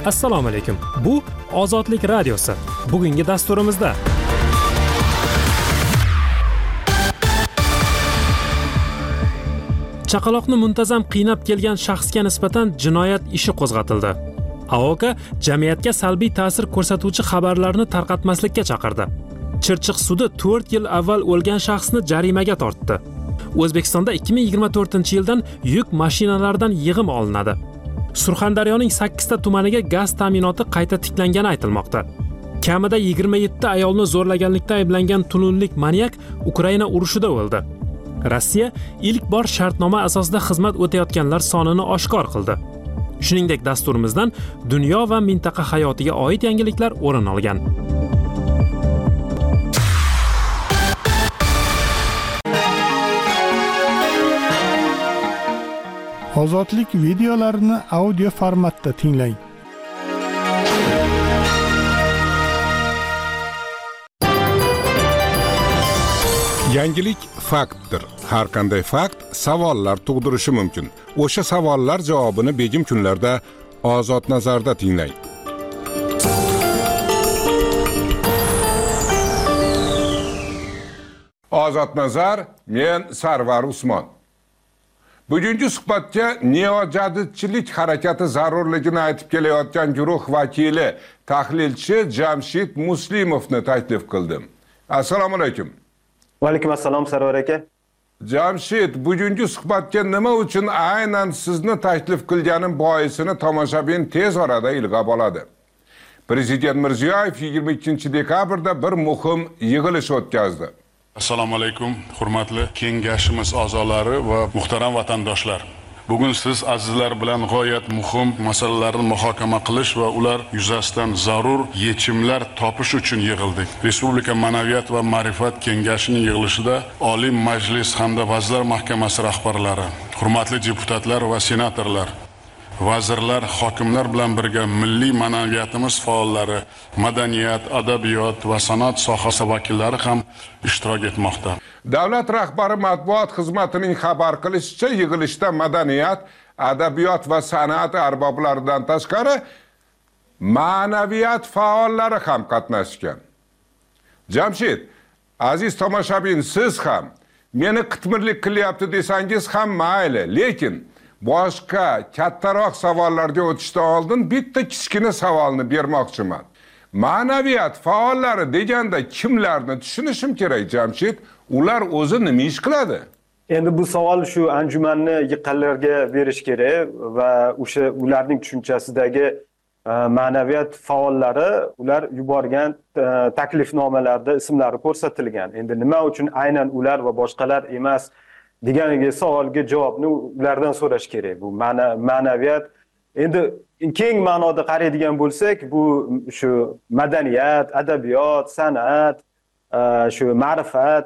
Assalomu alaykum. Bu Ozodlik radiosi. Bugungi dasturimizda chaqaloqni muntazam qiynab kelgan shaxsga nisbatan jinoyat ishi qo'zg'atildi. AOKA jamiyatga salbiy ta'sir ko'rsatuvchi xabarlarni tarqatmaslikka chaqirdi. Chirchiq sudi 4 yil avval o'lgan shaxsni jarimaga tortdi. O'zbekistonda 2024-yildan yuk mashinalaridan yig'im olinadi. Surxondaryoning 8 ta tumaniga gaz ta'minoti qayta tiklangani aytilmoqda. Kamida 27 ayolni zo'rlaganlikda ayblangan tununlik manyak Ukraina urushida o'ldi. Rossiya ilk bor shartnoma asosida xizmat o'tayotganlar sonini oshkor qildi. Shuningdek, dasturimizdan dunyo va mintaqa hayotiga oid yangiliklar o'rin olgan. Ozodlik videolarini audio formatda tinglang. Yangilik faktdir. Har qanday fakt savollar tug'dirishi mumkin. O'sha savollar javobini begim kunlarda Ozod nazarda tinglang. Ozod nazar, men Sarvar Usmon. Bugungi suhbatga neojadidchilik harakati zarurligini aytib kelayotgan guruh vakili, tahlilchi Jamshid Muslimovni taklif qildim. Assalomu alaykum. Va alaykum assalom Sarvar aka. Jamshid, bugungi suhbatga nima uchun aynan sizni taklif qilganim boisini tomoshabin tez orada ilg'ab oladi. Prezident Mirziyoyev 22-dekabrda bir muhim yig'ilish o'tkazdi. Assalomu alaykum, hurmatli kengashimiz a'zolari va muhtaram vatandoshlar. Bugun siz azizlar bilan g'oyat muhim masalalarni muhokama qilish va ular yuzasidan zarur yechimlar topish uchun yig'ildik. Respublika Ma'naviyat va Ma'rifat kengashining yig'ilishida Oliy Majlis hamda Vazirlar Mahkamasi rahbarlari, hurmatli deputatlar va senatorlar, vazirlar, hokimlar bilan birga milliy ma'naviyatimiz faollari, madaniyat, adabiyot va san'at sohasi vakillari ham ishtirok etmoqda. Davlat rahbari matbuot xizmatining xabar qilishicha, yig'ilishda madaniyat, adabiyot va san'at arboblaridan tashqari ma'naviyat faollari ham qatnashgan. Jamshid, aziz tomoshabin, siz ham meni qitmirlik qilyapti desangiz ham mayli, lekin boshqa kattaroq savollarga o'tishdan oldin bitta kichkina savolni bermoqchiman. Ma'naviyat faollari deganda kimlarni tushunishim kerak, Jamshid? Ular o'zi nima ish qiladi? Endi bu savol shu anjumanni yiqqanlarga berish kerak va o'sha ularning tushunchasidagi ma'naviyat faollari ular yuborgan taklifnomalarda ismlari ko'rsatilgan. Endi nima uchun aynan ular va boshqalar emas deganiga savolga javobni ulardan so'rash kerak. Bu ma'naviyat endi keng ma'noda qaraydigan bo'lsak, bu shu madaniyat, adabiyot, san'at, shu ma'rifat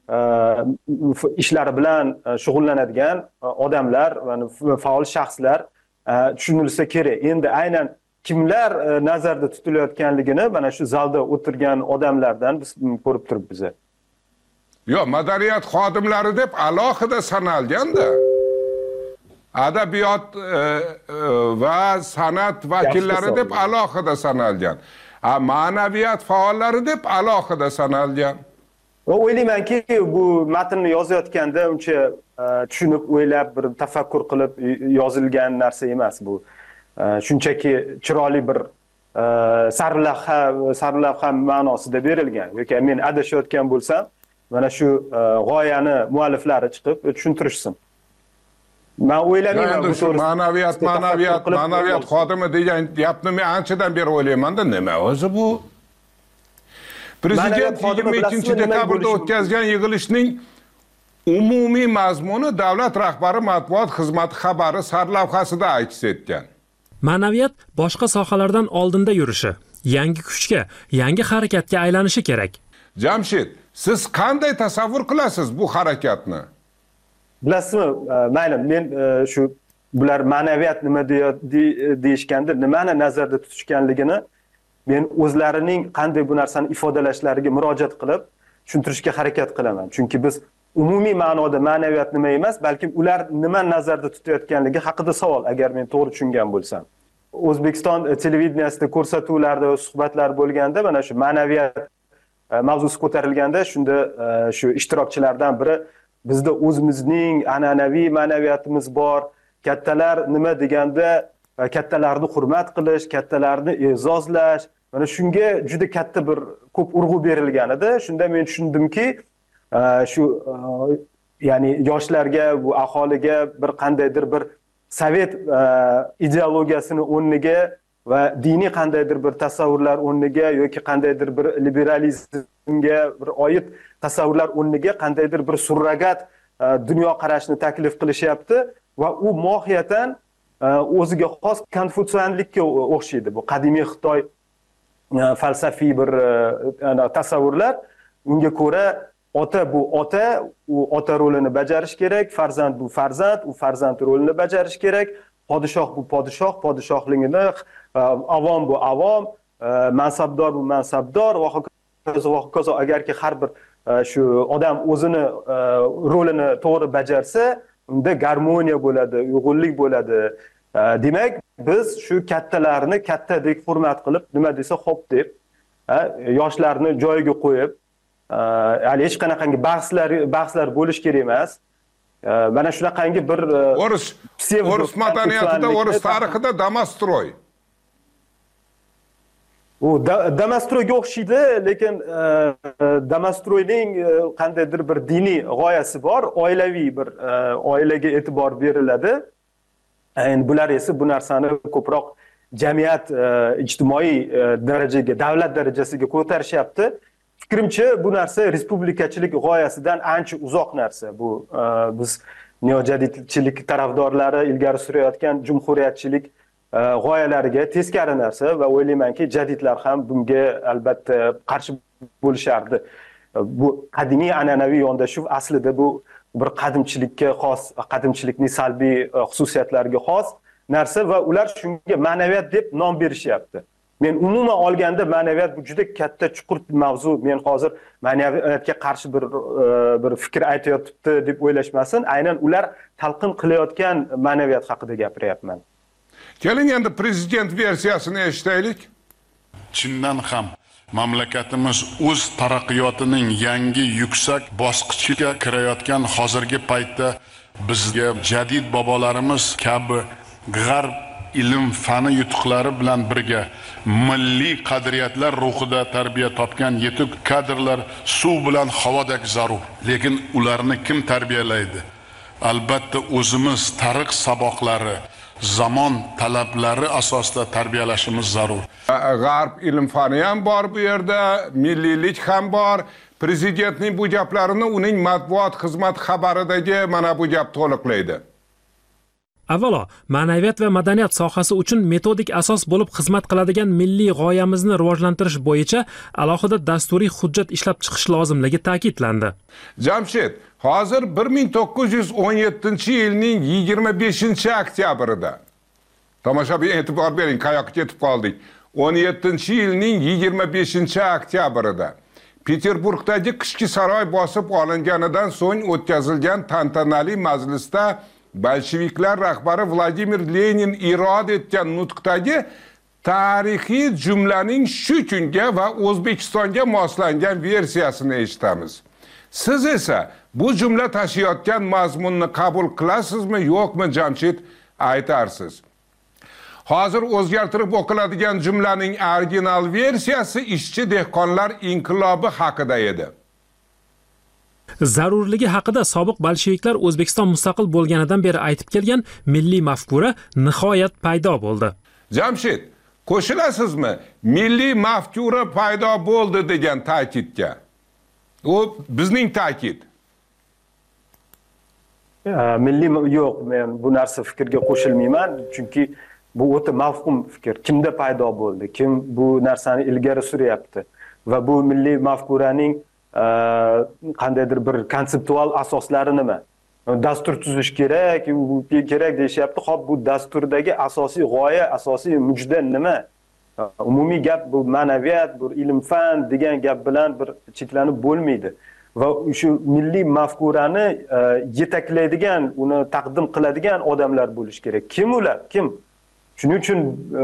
ishlari bilan shug'ullanadigan odamlar va faol shaxslar tushunilsa kerak. Endi aynan kimlar nazarda tutilayotganligini mana shu zalda o'tirgan odamlardan biz ko'rib turibmiz. Yo'q, madaniyat xodimlari deb alohida sanalganda, adabiyot va san'at vakillari deb alohida sanalgan. Ma'naviyat faollari deb alohida sanalgan. O'ylaymanki, bu matnni yozayotganda uncha tushunib, o'ylab, bir tafakkur qilib yozilgan narsa emas bu. Shunchaki chiroyli bir sarlavha ma'nosida berilgan. Yoki men adashayotgan bo'lsam, mana shu g'oyani mualliflari chiqib tushuntirishsin. Men o'ylamayman bu to'g'risida. Ma'naviyat xodimi degan gapni men anchadan beri o'ylayman-da, nima o'zi bu? Prezident 22-dekabrda o'tkazgan yig'ilishning umumiy mazmuni davlat rahbari matbuot xizmati xabari sarlavhasida aks etgan. Ma'naviyat boshqa sohalardan oldinda yurishi, yangi kuchga, yangi harakatga aylanishi kerak. Jamshid, siz qanday tasavvur qilasiz bu harakatni? Bilasizmi, mayli, men shu bular ma'naviyat nima deyishganda, nimani nazarda tutishganligini men o'zlarining qanday bu narsani ifodalashlariga murojaat qilib tushuntirishga harakat qilaman. Chunki biz umumiy ma'noda ma'naviyat nima emas, balki ular nima nazarda tutayotganligi haqida savol, agar men to'g'ri tushungan bo'lsam. O'zbekiston televideniyasida ko'rsatuvlarda va suhbatlar bo'lganda mana shu ma'naviyat mavzusi ko'tarilganda shunda shu ishtirokchilardan biri bizda o'zimizning an'anaviy ma'naviyatimiz bor, kattalar nima deganda kattalarni hurmat qilish, kattalarni e'zozlash, mana shunga juda katta bir ko'p urg'u berilgan edi. Shunda men tushundimki, shu ya'ni yoshlarga, bu aholiga bir qandaydir bir sovet ideologiyasini o'rniga va diniy qandaydir bir tasavvurlar o'rniga yoki qandaydir bir liberalizmga bir oid tasavvurlar o'rniga qandaydir bir surrogat dunyoqarashni taklif qilishyapti va u mohiyatan o'ziga xos konfutsianlikka o'xshaydi. Bu qadimiy Xitoy falsafiy bir tasavvurlar. Unga ko'ra ota bu ota, u ota rolini bajarish kerak, farzand bu farzand, u farzand rolini bajarish kerak, podshoh bu podshoh, podshohligini, avom bu avom, mansabdor bu mansabdor va hokazo. Agarki har bir shu odam o'zini rolini to'g'ri bajarsa, unda garmoniya bo'ladi, uyg'unlik bo'ladi. Demak, biz shu kattalarni kattadek hurmat qilib, nima desa xo'p deb, yoshlarni joyiga qo'yib, hali hech qanaqangi bahslar bo'lish kerak emas. Mana shunaqangi bir o'ris madaniyatida, o'ris tarixida Damastroy. U Damastroyga o'xshaydi, lekin Damastroyning qandaydir bir diniy g'oyasi bor, oilaviy bir oilaga e'tibor beriladi. Endi bular esa bu narsani ko'proq jamiyat ijtimoiy darajaga, davlat darajasiga ko'tarishyapti. Fikrimcha bu narsa respublikachilik g'oyasidan ancha uzoq narsa. Bu biz neojadidchilik tarafdorlari ilgari surayotgan jumhuriyatchilik g'oyalariga teskari narsa va o'ylaymanki, jadidlar ham bunga albatta qarshi bo'lishardi. Bu qadimiy an'anaviy yondashuv aslida bu bir qadimchilikka xos, qadimchilikning salbiy xususiyatlariga xos narsa va ular shunga ma'naviyat deb nom berishyapti. Men umuman olganda ma'naviyat bu juda katta chuqur mavzu. Men hozir ma'naviyatga qarshi bir fikr aytayotibdi deb o'ylashmasin. Aynan ular talqin qilayotgan ma'naviyat haqida gapiryapman. Keling endi prezident versiyasini eshitaylik. Chindan ham mamlakatimiz o'z taraqqiyotining yangi yuksak bosqichiga kirayotgan hozirgi paytda bizga jadid bobolarimiz kabi g'arb ilm fani yutuqlari bilan birga milliy qadriyatlar ruhida tarbiya topgan yetuk kadrlar suv bilan havodek zarur. Lekin ularni kim tarbiyalaydi? Albatta o'zimiz tarix saboqlari, zamon talablari asosida tarbiyalashimiz zarur. G'arb ilm fani ham bor bu yerda, milliylik ham bor. Prezidentning bu gaplarini uning matbuot xizmati xabaridagi mana bu gap to'liqlaydi. Avvalo, ma'naviyat va madaniyat sohasi uchun metodik asos bo'lib xizmat qiladigan milliy g'oyamizni rivojlantirish bo'yicha alohida dasturiy hujjat ishlab chiqish lozimligi ta'kidlandi. Jamshid, hozir 1917-yilning 25-oktyabrida. Tomoshabin e'tibor bering, qayoqqa ketib qoldik. 17-yilning 25-oktyabrida Peterburgdagi Qishki saroy bosib olinganidan so'ng o'tkazilgan tantanali majlisda bolsheviklar rahbari Vladimir Lenin irod etgan nutqdagi tarixiy jumlaning shu kunga va O'zbekistonga moslangan versiyasini eshitamiz. Siz esa bu jumla tashiyotgan mazmunni qabul qilasizmi, yo'qmi, Jamshid, aytarsiz. Hozir o'zgartirib o'qiladigan jumlaning original versiyasi ishchi dehqonlar inqilobi haqida edi. Zarurligi haqida sobiq bolsheviklar O'zbekiston mustaqil bo'lganidan beri aytib kelgan milliy mafkura nihoyat paydo bo'ldi. Jamshid, qo'shilasizmi? Milliy mafkura paydo bo'ldi degan ta'kidga. U bizning ta'kid. Milliy yo'q, men bu narsa fikrga qo'shilmayman, chunki bu o'ta mavhum fikr. Kimda paydo bo'ldi? Kim bu narsani ilgari suryapti? Va bu milliy mafkuraning qandaydir bir konseptual asoslari nima? Dastur tuzish kerak, u kerak deyishyapti. Xo'p, bu dasturdagi asosiy g'oya, asosiy mujda nima? Umumiy gap bu ma'naviyat, bu ilm fan degan gap bilan bir cheklanib bo'lmaydi. Va shu milliy mafkurani yetaklaydigan, uni taqdim qiladigan odamlar bo'lish kerak. Kim ular? Kim? Shuning uchun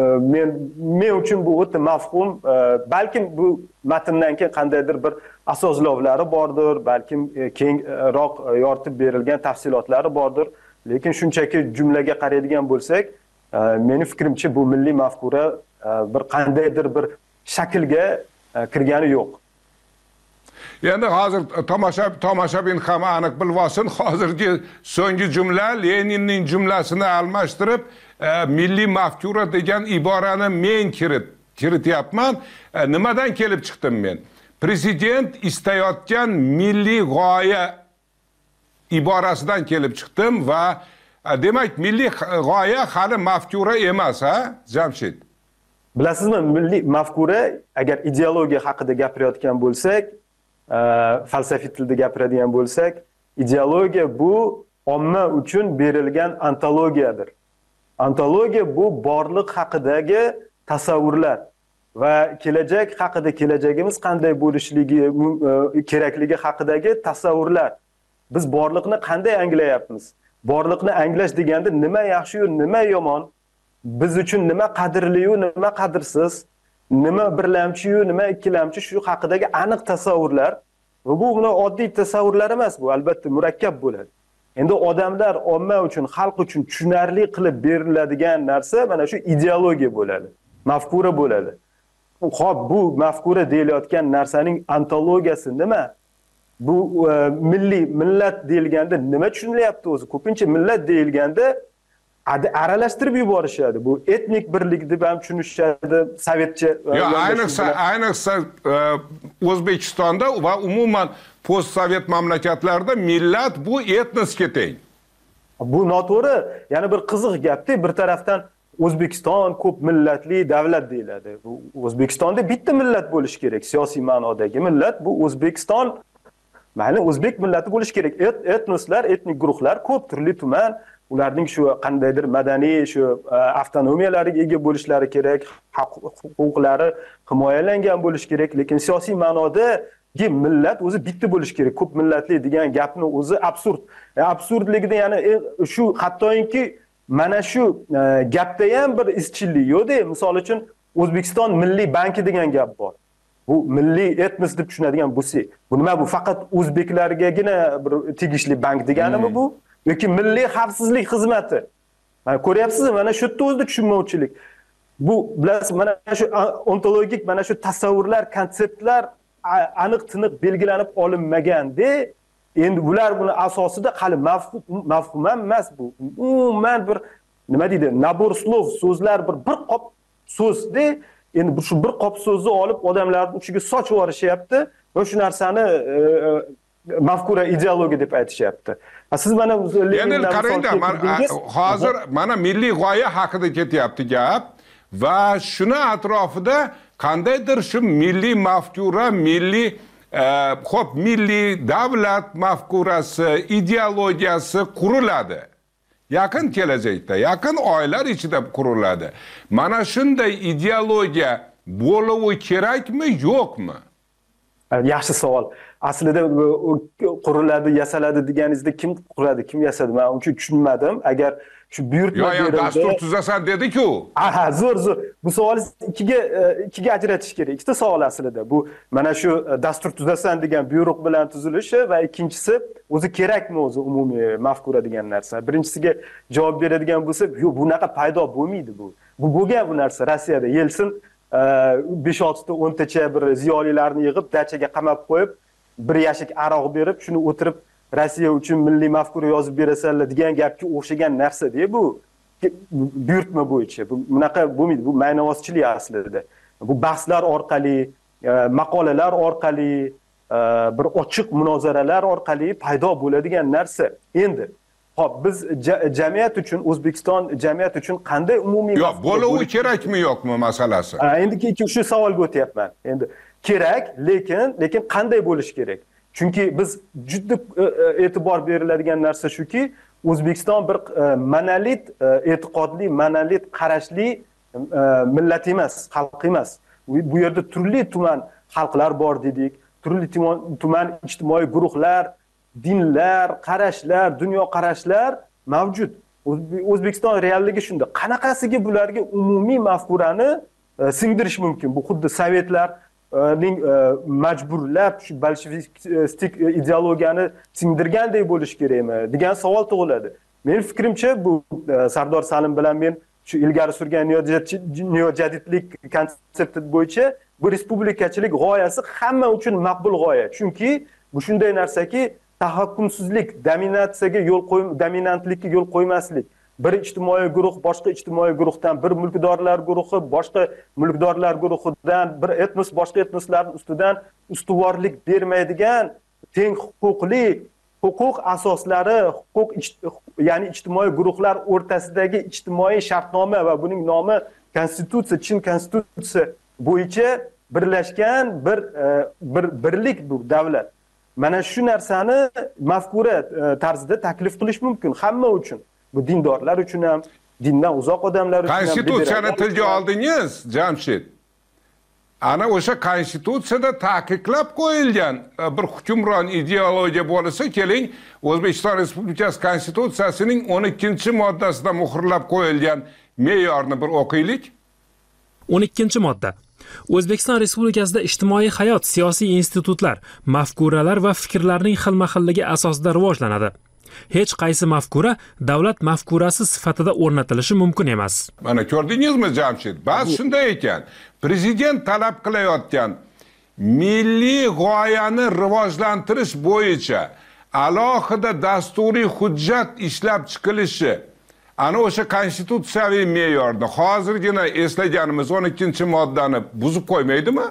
men uchun bu o'ta mafhum. Balkim bu matndan keyin qandaydir bir asoslovlari bordir, balkim kengroq yoritib berilgan tafsilotlari bordir. Lekin shunchaki jumlaga qaraydigan bo'lsak, meni fikrimcha bu milliy mafkura bir qandaydir bir shaklga kirgani yo'q. Endi hozir tomoshabin ham aniq bilib olsin, hozirgi so'nggi jumla Leninning jumlasini almashtirib, milliy mafkura degan iborani men kirityapman. Nimadan kelib chiqdim men? Prezident istayotgan milliy g'oya iborasidan kelib chiqdim va demak milliy g'oya hali mafkura emas, ha, Jamshid? Bilasizmi, milliy mafkura agar ideologiya haqida gapirayotgan bo'lsak, falsafiy tilda gapiradigan bo'lsak, ideologiya bu omma uchun berilgan antologiyadir. Antologiya bu borliq haqidagi tasavvurlar va kelajak haqida, kelajagimiz qanday bo'lishligi kerakligi haqidagi tasavvurlar. Biz borliqni qanday anglayapmiz? Borliqni anglash deganda nima yaxshi-yu, nima yomon, biz uchun nima qadrli-yu, nima qadrsiz, nima birlamchi-yu, nima ikkilamchi, shu haqidagi aniq tasavvurlar. Va bu oddiy tasavvurlar emas, bu albatta murakkab bo'ladi. Endi odamlar omma uchun, xalq uchun tushunarli qilib beriladigan narsa mana shu ideologiya bo'ladi, mafkura bo'ladi. Xo'p, bu mafkura deyilayotgan narsaning antologiyasi nima? Bu milliy millat deyilganda nima tushunyapti o'zi? Ko'pincha millat deyilganda aralashtirib yuborishadi. Bu etnik birlik deb ham tushunishadi, sovetcha. Ayniqsa O'zbekistonda va umuman postsovet mamlakatlarda millat bu etnosga teng. Bu noto'g'ri. Ya'ni bir qiziq gapda, bir tarafdan O'zbekiston ko'p millatli davlat deyiladi. Bu O'zbekistonda bitta millat bo'lishi kerak, siyosiy ma'nodagi millat bu O'zbekiston. Mayli o'zbek millati bo'lishi kerak. Etnoslar, etnik guruhlar ko'p, turli tuman, ularning shu qandaydir madaniy shu avtonomiyalariga ega bo'lishlari kerak, huquqlari himoyalangan bo'lishi kerak, lekin siyosiy ma'nodagi millat o'zi bitta bo'lishi kerak. Ko'p millatli degan gapni o'zi absurd. Absurdligida ya'ni shu hattoki mana shu gapda ham bir izchillik yo'q-da. Misol uchun O'zbekiston Milliy banki degan gap bor. Bu milliy etnos deb tushunadigan bo'lsa, bu nima? Bu faqat o'zbeklargagina bir tegishli bank deganimi bu? Yoki milliy xavfsizlik xizmati? Mana ko'ryapsizmi, mana shu yerda o'zida tushunmovchilik. Bu bilasiz, mana shu ontologik, mana shu tasavvurlar, konseptlar aniq tiniq belgilanib olinmaganda, endi bular buni asosida hali mafhum emas bu. Umuman bir nima deydi? Nabor slov, so'zlar bir qop so'zda. Endi shu bir qop so'zni olib odamlarning uchiga sochib yuborishyapti va shu narsani mafkura ideologiya deb aytishyapti. Siz mana endi qarangda, hozir mana milliy g'oya haqida ketyapti gap va shuni atrofida qandaydir shu milliy mafkura, milliy milliy davlat mafkurasi, ideologiyasi quriladi. Yaqin kelajakda, yaqin oylar ichida quriladi. Mana shunday ideologiya bo'lishi kerakmi, yo'qmi? Yaxshi savol. Aslida quriladi, yasaladi deganingizda kim quradi, kim yasadi? Men uncha tushunmadim. Agar shu buyurtma berildi, dastur tuzasan dedi-ku. Aha, zo'r. Bu savolni ikkiga ajratish kerak. Ikkita savol aslida. Bu mana shu dastur tuzasan degan buyruq bilan tuzilishi va ikkinchisi o'zi kerakmi o'zi umumiy mafkura degan narsa. Birinchisiga javob beradigan bo'lsa, yo'q, bunaqa paydo bo'lmaydi bu. Bu bo'lgan bu narsa Rossiyada. Yelsin 5-6 ta 10 tacha bir ziyolilarni yig'ib dachaga qamab qo'yib, bir yashik aroq berib, shuni o'tirib Rossiya uchun milliy mafkura yozib berasanlar degan gapga o'xshagan narsa-da bu. Buyurtma bo'yicha. Bu bunaqa bo'lmaydi. Bu ma'novozchilik aslida. Bu bahslar orqali, maqolalar orqali, bir ochiq munozaralar orqali paydo bo'ladigan narsa. Endi hop, biz jamiyat uchun, O'zbekiston jamiyat uchun qanday umumiy yo'q, bo'lishi kerakmi yo'qmi masalasi? Endi shu savolga o'tyapman. Endi kerak, lekin qanday bo'lishi kerak? Chunki biz juda e'tibor beriladigan narsa shuki, O'zbekiston bir monolit e'tiqodli, monolit qarashli millat emas, xalq emas. Bu yerda turli tuman xalqlar bor dedik, turli tuman ijtimoiy guruhlar, dinlar, qarashlar, dunyoqarashlar mavjud. O'zbekiston realligi shunda. Qanaqasiga bularga umumiy mafkurani singdirish mumkin? Bu xuddi sovetlarning majburlab shu bolshevistik ideologiyani singdirgandek bo'lish kerakmi degan savol tug'iladi. Mening fikrimcha bu Sardor Salim bilan men shu ilgari surgan neojadidlik konsepti bo'yicha bu respublikachilik g'oyasi hamma uchun maqbul g'oya. Chunki bu shunday narsaki, tahakkumsizlik, dominantlikka yo'l qo'ymaslik. Bir ijtimoiy guruh boshqa ijtimoiy guruhdan, bir mulkdorlar guruhi boshqa mulkdorlar guruhidan, bir etnos boshqa etnoslarning ustidan ustuvorlik bermaydigan teng huquqli huquq asoslari, ya'ni ijtimoiy guruhlar o'rtasidagi ijtimoiy shartnoma va buning nomi konstitutsiya, chin konstitutsiya bo'yicha birlashgan bir birlik bu davlat. Mana shu narsani mafkura tarzida taklif qilish mumkin hamma uchun. Bu dindorlar uchun ham, dindan uzoq odamlar uchun ham. Konstitutsiyani tilga oldingiz, Jamshid. Ana o'sha konstitutsiyada ta'kidlab qo'yilgan bir hukmron ideologiya bo'lsa, keling, O'zbekiston Respublikasi Konstitutsiyasining 12-moddasida muhrlab qo'yilgan me'yorni bir o'qiylik. 12-modda. O'zbekiston Respublikasida ijtimoiy hayot, siyosiy institutlar, mafkuralar va fikrlarning xilma-xilligi asosida rivojlanadi. Hech qaysi mafkura davlat mafkurasi sifatida o'rnatilishi mumkin emas. Mana ko'rdingizmi, Jamshid? Ba'zi shunday ekan. Prezident talab qilayotgan milliy g'oyani rivojlantirish bo'yicha alohida dasturiy hujjat ishlab chiqilishi ana o'sha konstitutsiyaviy me'yorni, hozirgina eslaganimiz 12-moddani buzib qo'ymaydimi?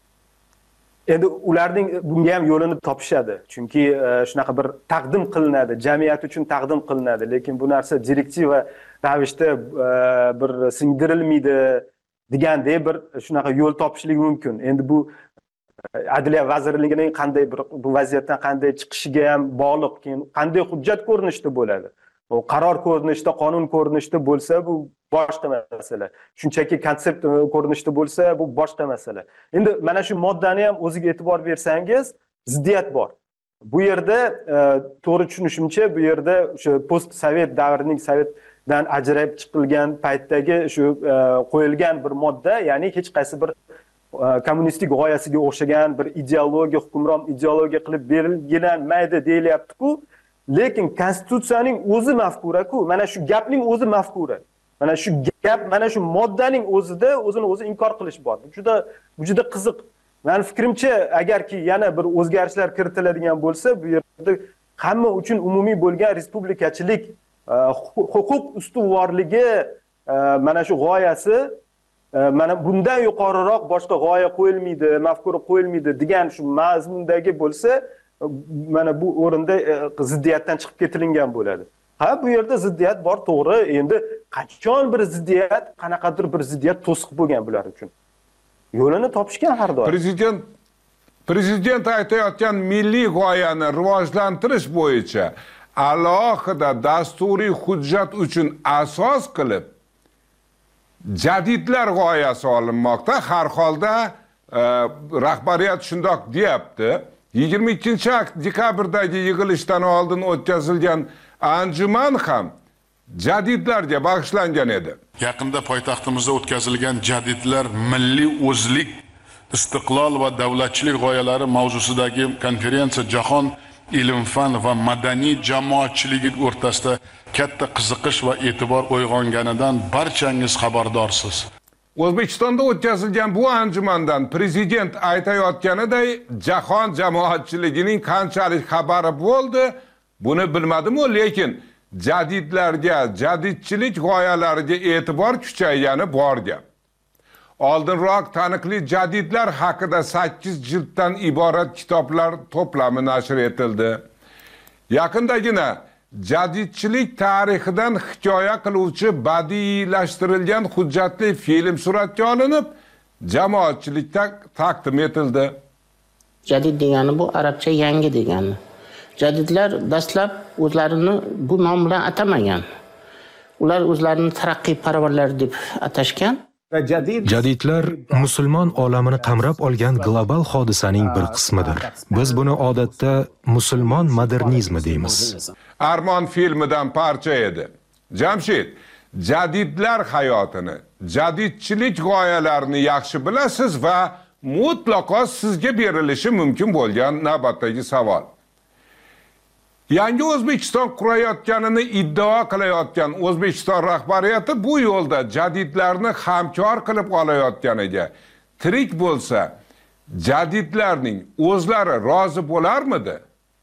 Endi ularning bunga ham yo'lini topishadi. Chunki shunaqa bir taqdim qilinadi, jamiyat uchun taqdim qilinadi, lekin bu narsa direktiva ravishda bir singdirilmaydi degandek bir shunaqa yo'l topishlik mumkin. Endi bu Adliya vazirligining qanday bir bu vaziyatdan qanday chiqishiga ham bog'liq. Keyin qanday hujjat ko'rinishida bo'ladi. O qaror ko'rinishida, qonun ko'rinishida bo'lsa, bu boshqa masala. Shunchaki konsept ko'rinishida bo'lsa, bu boshqa masala. Endi mana shu moddani ham o'ziga e'tibor bersangiz, ziddiyat bor. Bu yerda to'g'ri tushunishimcha, bu yerda o'sha post-sovet davrining sovetdan ajrab chiqilgan paytdagi shu qo'yilgan bir modda, ya'ni hech qaysi bir kommunistik g'oyasiga o'xshagan bir ideologiya, hukmron ideologiya qilib belgilanmaydi deyilyapti-ku. Lekin konstitutsiyaning o'zi mafkura-ku, mana shu gapning o'zi mafkura. Mana shu gap, mana shu moddaning o'zida o'zini o'zi inkor qilish bor. Bu juda qiziq. Men fikrimcha, agarki yana bir o'zgarishlar kiritiladigan bo'lsa, bu yerda hamma uchun umumiy bo'lgan respublikachilik, huquq ustuvorligi mana shu g'oyasi mana bundan yuqoriroq boshqa g'oya qo'yilmaydi, mafkura qo'yilmaydi degan shu mazmundagi bo'lsa, mana bu o'rinda ziddiyatdan chiqib ketilingan bo'ladi. Ha, bu yerda ziddiyat bor, to'g'ri. Endi qachon bir ziddiyat, qanaqadir bir ziddiyat to'siq bo'lgan bular uchun. Yo'lini topishgan har doim. Prezident aytayotgan milliy g'oyani rivojlantirish bo'yicha alohida dasturiy hujjat uchun asos qilib jadidlar g'oyasi olinmoqda. Har holda rahbariyat shundoq deyapti. 22-dekabrdagi yig'ilishdan oldin o'tkazilgan anjuman ham jadidlarga bag'ishlangan edi. Yaqinda poytaxtimizda o'tkazilgan jadidlar milliy o'zlik, istiqlol va davlatchilik g'oyalari mavzusidagi konferensiya jahon ilm-fan va madaniy jamoatchiligi o'rtasida katta qiziqish va e'tibor uyg'onganidan barchangiz xabardorsiz. O'zbekistonda o'tkazilgan bu anjumandan prezident aytayotganiday jahon jamoatchiligining qanchalik xabari bo'ldi, buni bilmadim-u, lekin jadidlarga, jadidchilik g'oyalariga e'tibor kuchaygani bor gap. Oldinroq taniqli jadidlar haqida 8 jilddan iborat kitoblar to'plami nashr etildi. Yaqindagina jadidchilik tarixidan hikoya qiluvchi badiiylashtirilgan hujjatli film suratga olinib, jamoatchilikka taqdim etildi. Jadid degani bu arabcha yangi degani. Jadidlar dastlab o'zlarini bu nom bilan atamagan. Ular o'zlarini taraqqiyparvarlar deb atashgan. Jadidlar musulmon olamini qamrab olgan global hodisaning bir qismidir. Biz buni odatda musulmon modernizmi deymiz. Armon filmidan parcha edi. Jamshid, jadidlar hayotini, jadidchilik g'oyalarini yaxshi bilasiz va mutlaqo sizga berilishi mumkin bo'lgan navbatdagi savol. Yangi O'zbekiston qurayotganini iddao qilayotgan O'zbekiston rahbariyati bu yo'lda jadidlarni hamkor qilib olayotganiga tirik bo'lsa, jadidlarning o'zlari rozi bo'larmidi?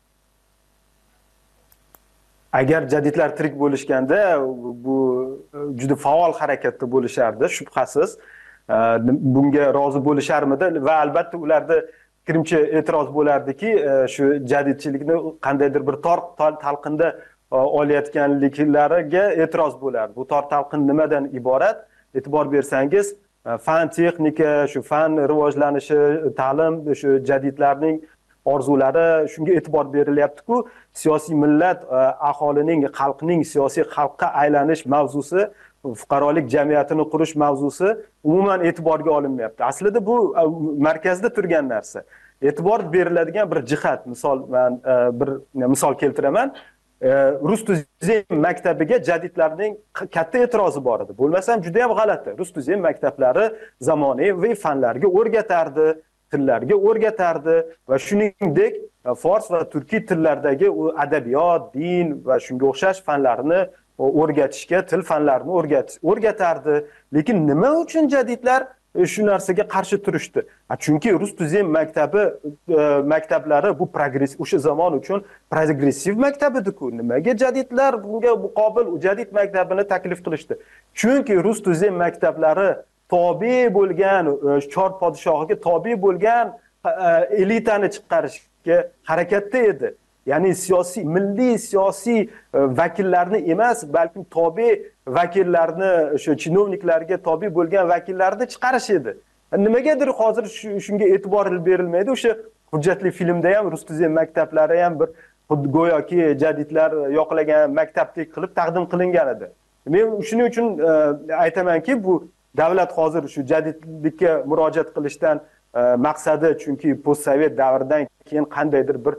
Agar jadidlar tirik bo'lishganda bu juda faol harakatda bo'lishardi, shubhasiz. Bunga rozi bo'lisharmidi va albatta ularda fikrimcha e'tiroz bo'lardiki, shu jadidchilikni qandaydir bir tor talqinda olayotganliklariga e'tiroz bo'lardi. Bu tor talqin nimadan iborat? E'tibor bersangiz, fan texnika, shu fan rivojlanishi, ta'lim, shu jadidlarning orzulari shunga e'tibor berilyapti-ku, siyosiy millat, aholining, xalqning siyosiy xalqqa aylanish mavzusi, fuqarolik jamiyatini qurish mavzusi umuman e'tiborga olinmayapti. Aslida bu markazda turgan narsa. E'tibor beriladigan bir jihat, bir misol keltiraman. Rus tuzem maktabiga jadidlarning katta e'tirozi bor edi. Bo'lmasam juda ham g'alati. Rus tuzem maktablari zamonaviy fanlarga o'rgatardi, tillarga o'rgatardi va shuningdek fors va turkiy tillardagi adabiyot, din va shunga o'xshash fanlarni o'rgatishga, til fanlarini o'rgatardi. Lekin nima uchun jadidlar shu narsaga qarshi turishdi? Chunki Rus tuzem maktablari bu progress o'sha zamon uchun progressiv maktab edi-ku. Nimaga jadidlar bunga muqobil jadid maktabini taklif qilishdi? Chunki Rus tuzem maktablari tobe bo'lgan chor podshohiga tobe bo'lgan elitani chiqarishga harakatda edi. Ya'ni siyosiy, milliy siyosiy vakillarni emas, balkim tobe vakillarni, o'sha chinovniklarga tobe bo'lgan vakillarni chiqarish edi. Nimagadir hozir shunga e'tibor berilmaydi. O'sha hujjatli filmda ham Rus tuzem maktablari ham bir go'yoki jadidlar yoqlagan maktabdek qilib taqdim qilingan edi. Men shuning uchun aytamanki, bu davlat hozir shu jadidlikka murojaat qilishdan maqsadi, chunki postsovet davridan keyin qandaydir bir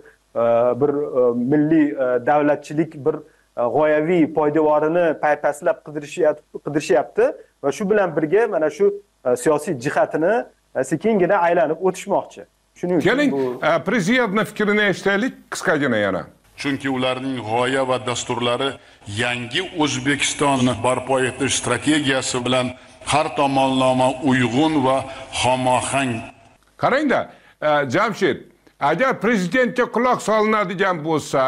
milliy davlatchilik bir g'oyaviy poydevorini paypaslab qidirishyapti va shu bilan birga mana shu siyosiy jihatini sekingina aylanib o'tishmoqchi. Shuning uchun keling, prezidentning fikrini eshitaylik qisqagina yana. Chunki ularning g'oya va dasturlari yangi O'zbekistonni barpo etish strategiyasi bilan har tomonlama uyg'un va hamohang. Qarangda, Jamshid, agar prezidentga quloq solinadigan bo'lsa,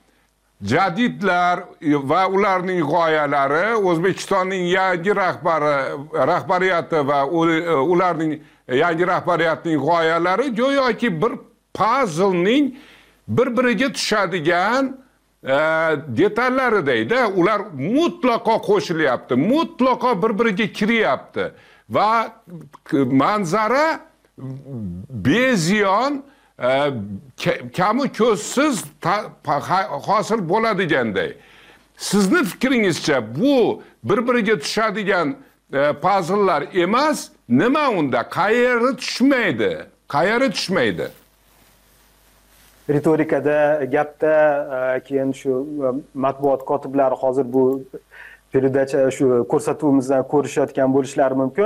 jadidlar va ularning g'oyalari, O'zbekistonning yangi rahbariyati va ularning yangi rahbariyatning g'oyalari go'yoki bir puzzlening bir-biriga tushadigan detallariday-da, ular mutlaqo qo'shilyapti, mutlaqo bir-biriga kiryapti va manzara beziyon, kami ko'zsiz hosil bo'ladiganday. Sizni fikringizcha bu bir-biriga tushadigan puzzlelar emas, nima unda? Qayeri tushmaydi? Qayeri tushmaydi? Ritorikada, gapda, keyin shu matbuot kotiblari hozir bu peridacha shu ko'rsatuvimizdan ko'rishayotgan bo'lishlari mumkin.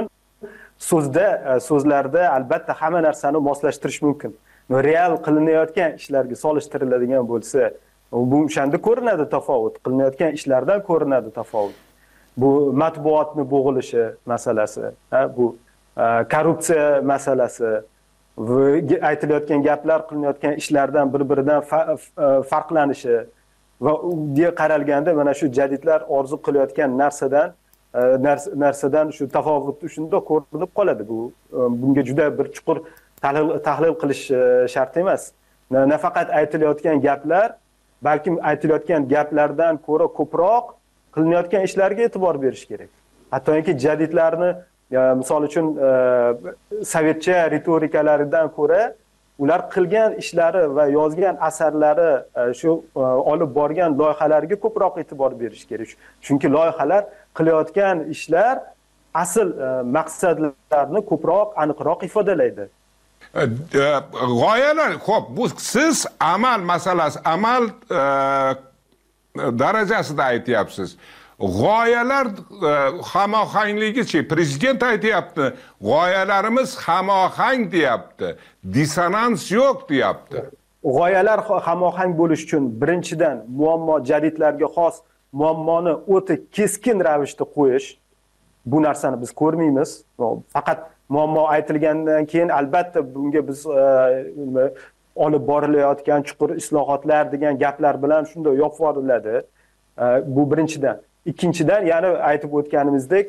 So'zlarda albatta hamma narsani moslashtirish mumkin. Real qilinayotgan ishlarga solishtiriladigan bo'lsa, bu o'shanda ko'rinadi tafovut, qilinayotgan ishlardan ko'rinadi tafovut. Bu matbuotni bo'g'ilishi masalasi, bu korrupsiya masalasi, aytilayotgan gaplar qilinayotgan ishlardan bir-biridan farqlanishi va unga qaralganda mana shu jadidlar orzu qilayotgan narsadan shu tafovut shunda ko'rinib qoladi. Bunga juda bir chuqur tahlil qilish shart emas. Nafaqat aytilayotgan gaplar, balkim aytilayotgan gaplardan ko'ra ko'proq qilinayotgan ishlarga e'tibor berish kerak. Hattoki jadidlarni, misol uchun sovetcha ritorikalaridan ko'ra ular qilgan ishlari va yozgan asarlari, shu olib borgan loyihalariga ko'proq e'tibor berish kerak. Chunki loyihalar, qilayotgan ishlar asl maqsadlarni ko'proq aniqroq ifodalaydi. G'oyalar, xo'p, bu siz amal masalasi, amal darajasida aytyapsiz. G'oyalar hamohangligichi, prezident aytayapti, g'oyalarimiz hamohang deyapti, dissonans yo'q deyapti. G'oyalar hamohang bo'lish uchun birinchidan muammo jadidlarga xos muammoni o'ta keskin ravishda qo'yish, bu narsani biz ko'rmaymiz. Faqat muammo aytilgandan keyin albatta bunga biz olib borilayotgan chuqur islohotlar degan gaplar bilan shunday yopib yuboriladi. Bu birinchidan. Ikkinchidan, yana aytib o'tganimizdek,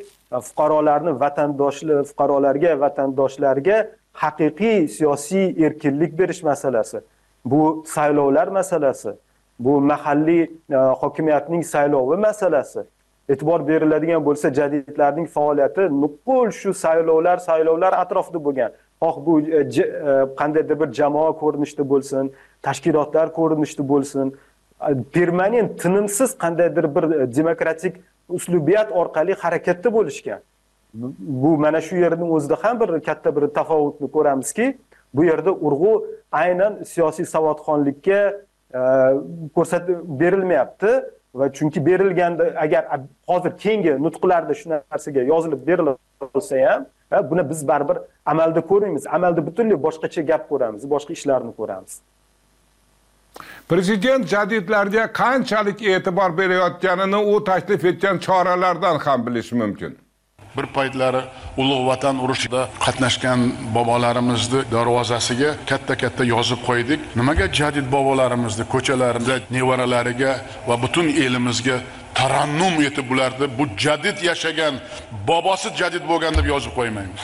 vatandoshlarga haqiqiy siyosiy erkinlik berish masalasi. Bu saylovlar masalasi. Bu mahalliy hokimiyatning saylovi masalasi. E'tibor beriladigan bo'lsa, jadidlarning faoliyati nuqul shu saylovlar atrofida bo'lgan. Xoh bu qandaydir bir jamoa ko'rinishida bo'lsin, tashkilotlar ko'rinishida bo'lsin, permanent tinimsiz qandaydir bir demokratik uslubiyat orqali harakatda bo'lishgan. Bu mana shu yerning o'zida ham bir katta bir tafovutni ko'ramizki, bu yerda urg'u aynan siyosiy savodxonlikka ko'rsatib berilmayapti va chunki berilganda agar hozir keyingi nutqlarda shu narsaga yozilib berilsa ham, buni biz baribir amalda ko'rmaymiz. Amalda butunlay boshqacha gap ko'ramiz, boshqa ishlarni ko'ramiz. Prezident jadidlarga qanchalik e'tibor berayotganini u taklif etgan choralardan ham bilish mumkin. Bir paytlari ulug' vatan urushida qatnashgan bobolarimizni darvozasiga katta yozib qo'ydik. Nimaga jadid bobolarimizni ko'chalarida nevaralariga va butun elimizga tarannum etib bularni bu jadid yashagan, bobosi jadid bo'lgan deb yozib qo'ymaymiz?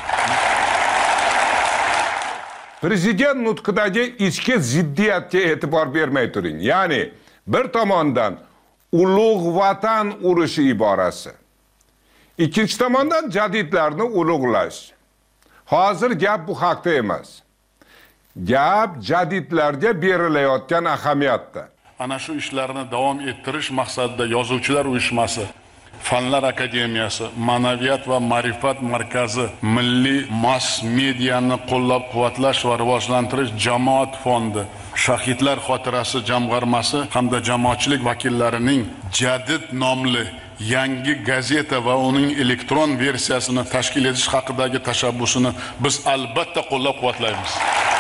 Prezident nutqidagi ichki ziddiyatga e'tibor bermay turing. Ya'ni bir tomondan ulug' vatan urushi iborasi, ikkinchi tomondan jadidlarni ulug'lash. Hozir gap bu haqda emas. Gap jadidlarga berilayotgan ahamiyatda. Ana shu ishlarni davom ettirish maqsadida Yozuvchilar uyushmasi, Fanlar akademiyasi, Ma'naviyat va ma'rifat markazi, Milliy mass mediani qo'llab-quvvatlash va rivojlantirish jamoat fondi, Shahidlar xotirasi jamg'armasi hamda jamoatchilik vakillarining Jadid nomli yangi gazeta va uning elektron versiyasini tashkil etish haqidagi tashabbusini biz albatta qo'llab-quvvatlaymiz.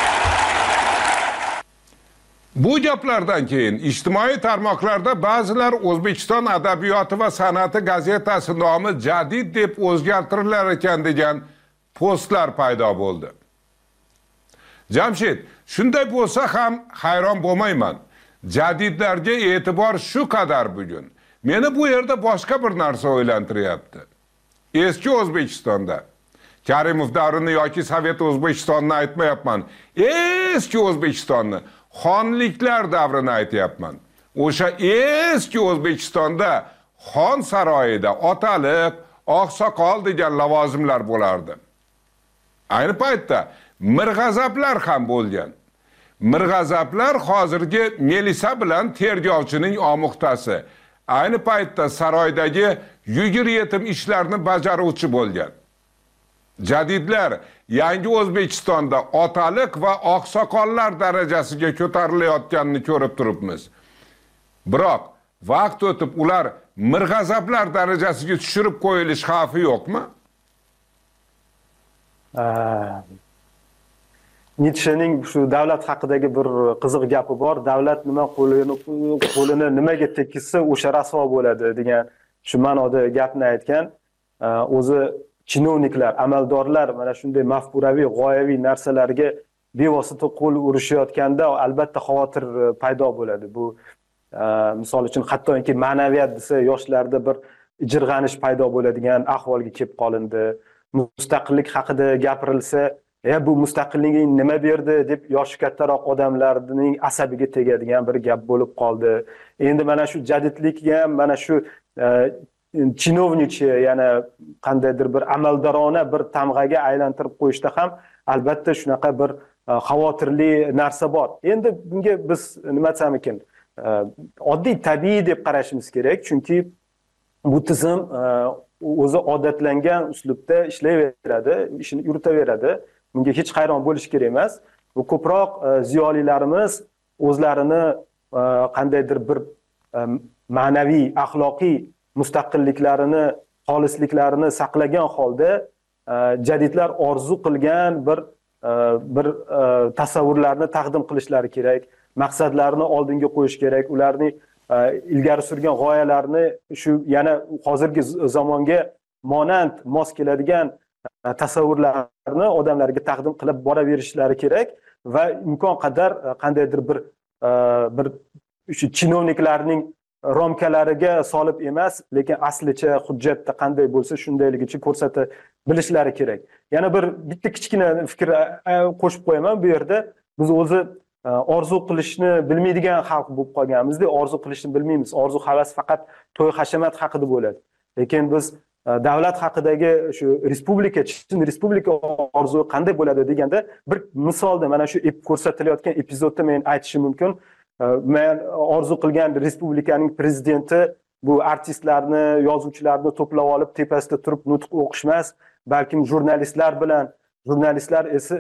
Bu gaplardan keyin ijtimoiy tarmoqlarda ba'zilar O'zbekiston adabiyoti va san'ati gazetasi nomi Jadid deb o'zgartirilar ekan degan postlar paydo bo'ldi. Jamshid, shunday bo'lsa ham hayron bo'lmayman. Jadidlarga e'tibor shu qadar bugun. Meni bu yerda boshqa bir narsa o'ylantiryapti. Eski O'zbekistonda Karimov davrini yoki Sovet O'zbekistonini aytmayapman. Eski O'zbekistonni, xonliklar davrini aytyapman. O'sha eski O'zbekistonda xon saroyida otaliq, oqsoqol degan lavozimlar bo'lardi. Ayni paytda mirg'azablar ham bo'lgan. Mirg'azablar hozirgi Melisa bilan tergovchining omuqtasi. Ayni paytda saroydagi yugur yetim ishlarni bajaruvchi bo'lgan. Jadidlar yangi O'zbekistonda otaliq va oqsoqollar darajasiga ko'tarilayotganini ko'rib turibmiz. Biroq vaqt o'tib ular mirg'azablar darajasiga tushirib qo'yilish xavfi yo'qmi? Nitshening shu davlat haqidagi bir qiziq gapi bor. Davlat nima qo'lini nimaga tekizsa o'sha rasvo bo'ladi degan shu ma'noda gapni aytgan. O'zi chinovniklar, amaldorlar mana shunday mafkuraviy, g'oyaviy narsalarga bevosita qo'l urishayotganda albatta xavotir paydo bo'ladi. Bu misol uchun hattoki ma'naviyat desa yoshlarda bir ijirg'anish paydo bo'ladigan ahvolga kelib qolindi. Mustaqillik haqida gapirilsa, bu mustaqillikni nima berdi deb yoshi kattaroq odamlarning asabiga tegadigan bir gap bo'lib qoldi. Endi mana shu jadidlikga ham mana shu chinovnichi, yana qandaydir bir amaldorona bir tamg'aga aylantirib qo'yishda ham albatta shunaqa bir xavotirli narsa bor. Endi bunga biz nima desam ekan, oddiy tabiiy deb qarashimiz kerak, chunki bu tizim o'zi odatlangan uslubda ishlayveradi, ishini yuritaveradi. Bunga hech hayron bo'lish kerak emas. Bu ko'proq ziyolilarimiz o'zlarini qandaydir bir ma'naviy, axloqiy mustaqilliklarini, xolisliklarini saqlagan holda jadidlar orzu qilgan bir tasavvurlarni taqdim qilishlari kerak, maqsadlarini oldinga qo'yish kerak, ularning ilgari surgan g'oyalarini shu yana hozirgi zamonga monand mos keladigan tasavvurlarni odamlarga taqdim qilib boraverishlari kerak va imkon qadar qandaydir bir shu chinovniklarning romkalariga solib emas, lekin aslicha hujjatda qanday bo'lsa shundayligicha ko'rsata bilishlari kerak. Yana bitta kichkina fikr qo'shib qo'yaman bu yerda. Biz o'zi orzu qilishni bilmaydigan xalq bo'lib qolganmiz-da, orzu qilishni bilmaymiz. Orzu havas faqat to'y hashamat haqida bo'ladi. Lekin biz davlat haqidagi shu chin respublika orzu qanday bo'ladi deganda bir misolda mana shu ko'rsatilayotgan epizodda men aytishim mumkin. Men orzu qilgan respublikaning prezidenti bu artistlarni, yozuvchilarni to'plab olib tepasida turib nutq o'qishmas, balkim jurnalistlar esa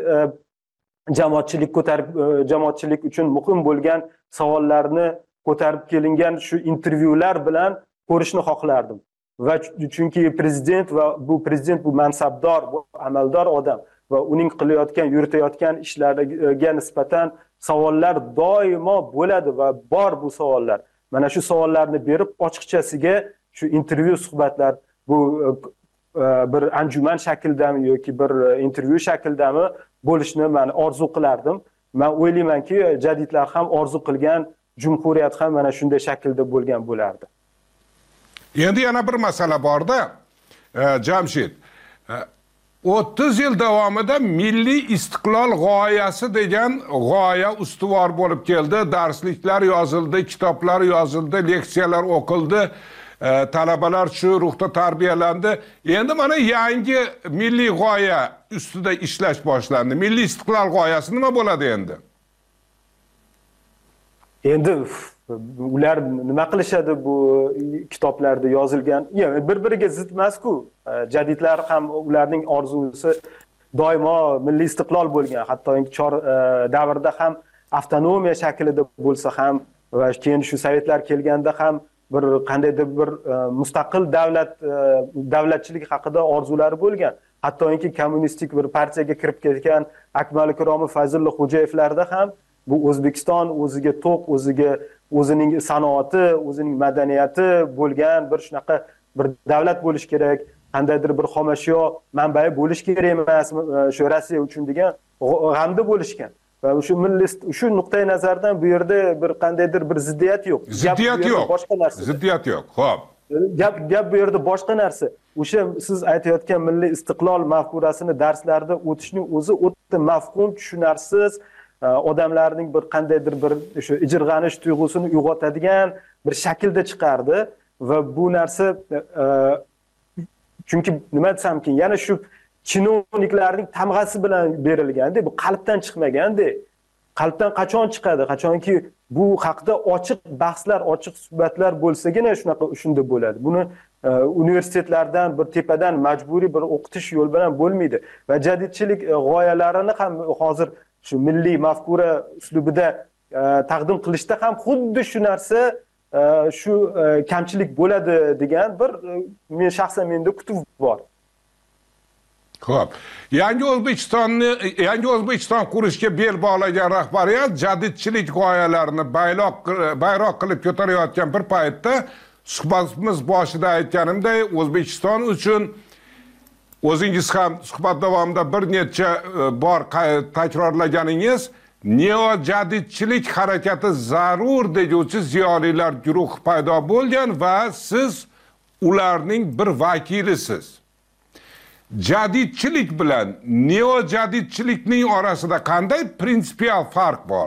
jamoatchilik uchun muhim bo'lgan savollarni ko'tarib kelingan shu intervyular bilan ko'rishni xohlardim. Va chunki prezident bu mansabdor, bu amaldor odam va uning yuritayotgan ishlariga nisbatan savollar doimo bo'ladi va bor bu savollar. Mana shu savollarni berib ochiqchasiga shu intervyu suhbatlar bu bir anjuman shaklidami yoki bir intervyu shaklidami bo'lishni men orzu qilardim. Men o'ylaymanki, jadidlar ham orzu qilgan, jumhuriyat ham mana shunday shaklda bo'lgan bo'lardi. Endi yana bir masala borda, Jamshid. 30 yil davomida milliy istiqlol g'oyasi degan g'oya ustuvor bo'lib keldi. Darsliklar yozildi, kitoblar yozildi, leksiyalar o'qildi. Talabalar shu ruhda tarbiyalandi. Endi mana yangi milliy g'oya ustida ishlash boshlandi. Milliy istiqlol g'oyasi nima bo'ladi endi? Endi ular nima qilishadi bu kitoblarda yozilgan? Bir-biriga zid emas-ku. Jadidlar ham ularning orzusi doimo milliy istiqlol bo'lgan. Hattoki chor davrda ham avtonomiya shaklida bo'lsa ham va keyin shu sovetlar kelganda ham bir qandaydir bir mustaqil davlatchilik haqida orzulari bo'lgan. Hattoki kommunistik bir partiyaga kirib ketgan Akmal Ikromov, Fayzulla Xo'jayevlarda ham bu O'zbekiston o'ziga to'q, o'zining sanoati, o'zining madaniyati bo'lgan bir shunaqa bir davlat bo'lish kerak, qandaydir bir xomashyo manbai bo'lish kerak emas, shu Rossiya uchun degan g'amda bo'lishgan. Va shu nuqtai nazardan bu yerda bir qandaydir bir ziddiyat yo'q. Ziddiyat yo'q. Xo'p. Gap bu yerda boshqa narsa. O'sha siz aytayotgan milliy istiqlol mafkurasini darslarda o'tishning o'zi o'ta mafhum, tushunarsiz, odamlarning bir qandaydir bir shu ijirg'anish tuyg'usini uyg'otadigan bir shaklda chiqardi va bu narsa chunki nima desamki, yana shu chinovniklarning tamg'asi bilan berilganda, bu qalbdan chiqmaganda, qalbdan qachon chiqadi? Qachonki bu haqida ochiq bahslar, ochiq suhbatlar bo'lsagina shunda bo'ladi. Buni universitetlardan bir tepadan majburiy bir o'qitish yo'l bilan bo'lmaydi va jadidchilik g'oyalarini ham hozir shu milliy mafkura uslubida taqdim qilishda ham xuddi shu narsa, shu kamchilik bo'ladi degan bir men shaxsan menda kutuv bor. Xo'p. Yangi O'zbekiston qurishga bel bog'lagan rahbariyat jadidchilik g'oyalarini bayroq qilib ko'tarayotgan bir paytda suhbatimiz boshida aytganimday, O'zbekiston uchun o'zingiz ham suhbat davomida bir necha bor takrorlaganingiz, neojadidchilik harakati zarur deguvchi ziyolilar guruhi paydo bo'lgan va siz ularning bir vakilisiz. Jadidchilik bilan neojadidchilikning orasida qanday prinsipial farq bor?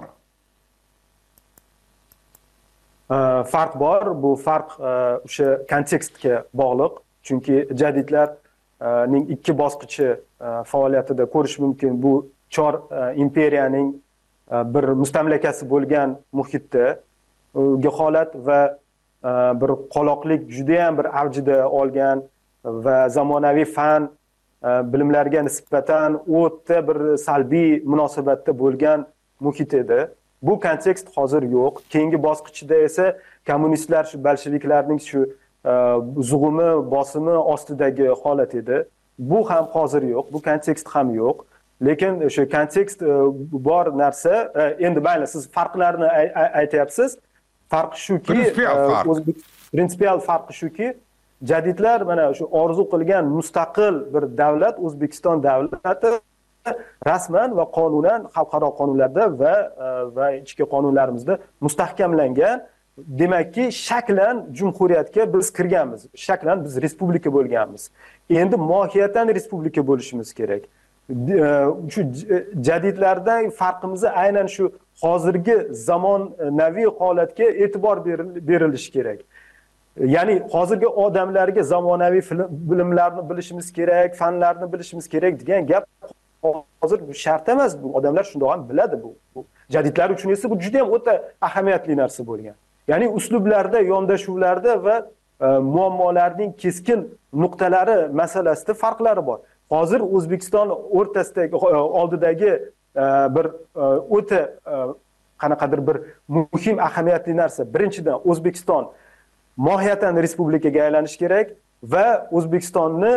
Farq bor. Bu farq o'sha kontekstga bog'liq. Chunki jadidlarning ikki bosqichi faoliyatida ko'rish mumkin. Bu Chor imperiyaning bir mustamlakasi bo'lgan muhitda holat va bir qoloqlik juda ham bir avjida olgan va zamonaviy fan bilimlarga nisbatan o'ta bir salbiy munosabatda bo'lgan muhit edi. Bu kontekst hozir yo'q. Keyingi bosqichda esa kommunistlar, shu bolsheviklarning shu zug'umi, bosimi ostidagi holat edi. Bu ham hozir yo'q, bu kontekst ham yo'q. Lekin o'sha kontekst bor narsa, endi mayli siz farqlarni aytyapsiz. Farq shuki, prinsipial farqi shuki, jadidlar mana shu orzu qilgan mustaqil bir davlat, O'zbekiston davlati rasman va qonunan xalqaro qonunlarda va ichki qonunlarimizda mustahkamlangan. Demakki, shaklan jumhuriyatga biz kirganmiz. Shaklan biz respublika bo'lganmiz. Endi mohiyatan respublika bo'lishimiz kerak. Shu jadidlardan farqimiz aynan shu hozirgi zamonaviy holatga e'tibor berilishi kerak. Ya'ni hozirgi odamlarga zamonaviy bilimlarni bilishimiz kerak, fanlarni bilishimiz kerak degan gap hozir shart emas. Bu odamlar shundoq ham biladi bu. Jadidlar uchun esa bu juda ham o'ta ahamiyatli narsa bo'lgan. Ya'ni uslublarda, yondashuvlarda va muammolarning keskin nuqtalari masalasida farqlari bor. Hozir O'zbekiston o'rtasidagi oldidagi bir o'ta qanaqadir bir muhim ahamiyatli narsa. Birinchidan, O'zbekiston mohiyatan respublikaga aylanish kerak va O'zbekistonni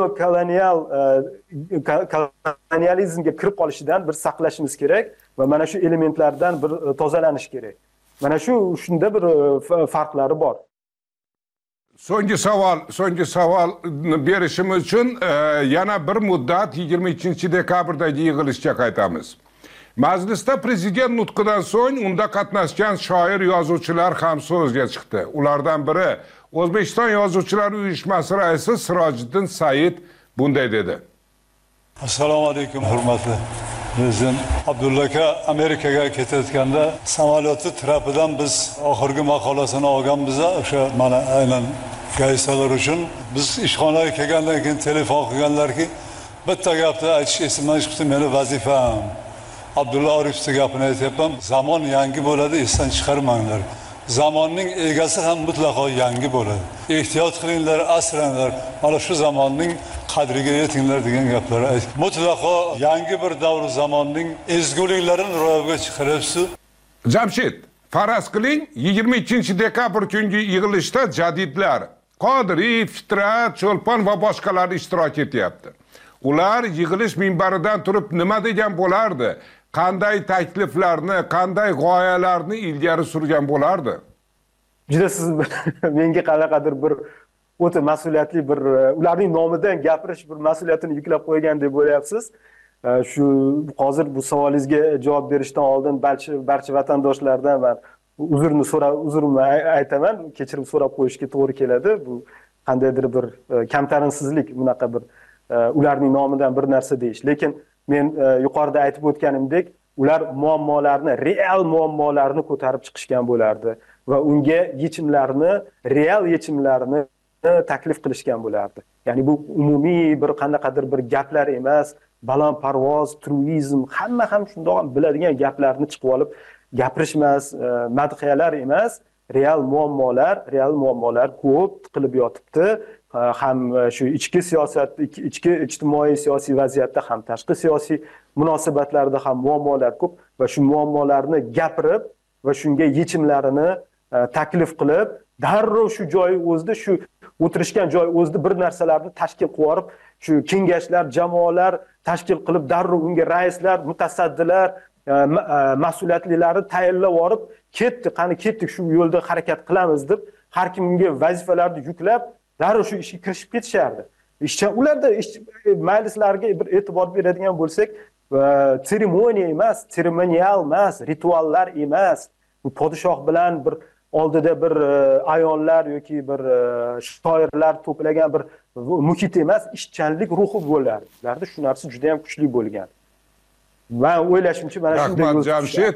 neokolonializmga kirib qolishidan bir saqlashimiz kerak va mana shu elementlardan bir tozalanish kerak. Mana shunda bir farqlari bor. So'nggi savol berishim uchun yana bir muddat 22-dekabrdagi yig'ilishga qaytamiz. Majlisda prezident nutqidan so'ng unda qatnashgan shoir, yozuvchilar ham so'zga chiqdi. Ulardan biri O'zbekiston Yozuvchilar uyushmasi raisi Sirojiddin Said bunday dedi. Assalomu alaykum, hurmatli prezident. Abdulla aka Amerikaga ketayotganda samolyoti trapidan biz oxirgi maqolasini olganmiz. O'sha mana aynan gaysalar uchun biz ishxonaga kelgandan keyin telefon qilganlarki, bitta gapni aytish esimdan chiqdi, meni vazifam. Abdulla Oripovning gapini aytyapman. Zamon yangi bo'ladi, esdan chiqarmanglar. Zamonning egasi ham mutlaqo yangi bo'ladi. Ehtiyot qilinglar, asranglar. Mana shu zamonning qadriga yetinglar degan gaplar aytib. Mutlaqo yangi bir davr zamonning ezguliklarini ro'yobga chiqaryapsiz. Jamshid, faraz qiling, 22-dekabr kungi yig'ilishda jadidlar Qodiriy, Fitrat, Cho'lpon va boshqalar ishtirok etyapti. Ular yig'ilish minbaridan turib nima degan bo'lardi? Qanday takliflarni, qanday g'oyalarni ilgari surgan bo'lardi? Juda siz menga qanaqadir bir o'ta mas'uliyatli bir ularning nomidan gapirish bir mas'uliyatini yuklab qo'ygan deb o'ylayapsiz. Shu hozir bu savolingizga javob berishdan oldin barcha vatandoshlardan men uzrimni aytaman, kechirim so'rab qo'yishga to'g'ri keladi. Bu qandaydir bir kamtarinsizlik, bunaqa bir ularning nomidan bir narsa deyish. Lekin men yuqorida aytib o'tganimdek, ular real muammolarni ko'tarib chiqishgan bo'lardi va unga real yechimlarni taklif qilishgan bo'lardi. Ya'ni bu umumiy bir qanaqadir bir gaplar emas, balandparvoz, truizm, hamma ham shundoq biladigan gaplarni chiqib olib gapirishmas, madhiyalar emas, real muammolar ko'p tiqilib yotibdi. Ham shu ichki siyosat, ichki ijtimoiy siyosiy vaziyatda ham tashqi siyosiy munosabatlarda ham muammolar ko'p va shu muammolarni gapirib va shunga yechimlarini taklif qilib, darrov shu joy o'zida, shu o'tirishgan joy o'zida bir narsalarni tashkil qilib yorib, shu kengashlar, jamoalar tashkil qilib, darrov unga raislar, mutasaddilar, mas'uliyatlilarni tayinlab yorib, ketdik shu yo'lda harakat qilamiz deb har kimga vazifalarni yuklab darrov shu ishga kirishib ketishardi. Ularda majlislarga bir e'tibor beradigan bo'lsak, seremoniya emas, seremonial emas, rituallar emas. Bu podshoh bilan bir oldida bir ayollar yoki bir shoirlar to'plagan bir muhit emas, ishchanlik ruhi bo'lardi. Ularda shu narsa juda ham kuchli bo'lgan. Men o'ylashimcha mana shunday yo'l. Jamshid,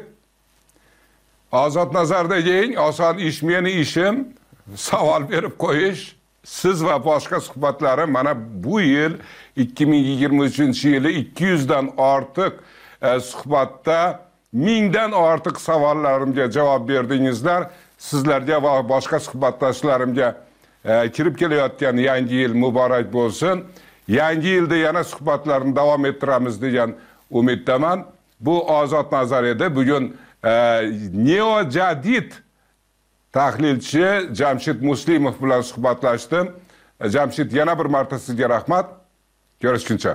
ozod nazardagi eng oson ish meni ishim savol berib qo'yish. Siz va boshqa suhbatlarim mana bu yil 2023-yili 200 dan ortiq suhbatda 1000 dan ortiq savollarimga javob berdingizlar. Sizlarga va boshqa suhbatdoshlarimga kirib kelayotgan yangi yil muborak bo'lsin. Yangi yilda yana suhbatlarni davom ettiramiz degan umiddaman. Bu Ozod nazar edi. Bugun neojadid tahlilchi Jamshid Muslimov bilan suhbatlashdim. Jamshid, yana bir marta sizga rahmat. Ko'rishguncha.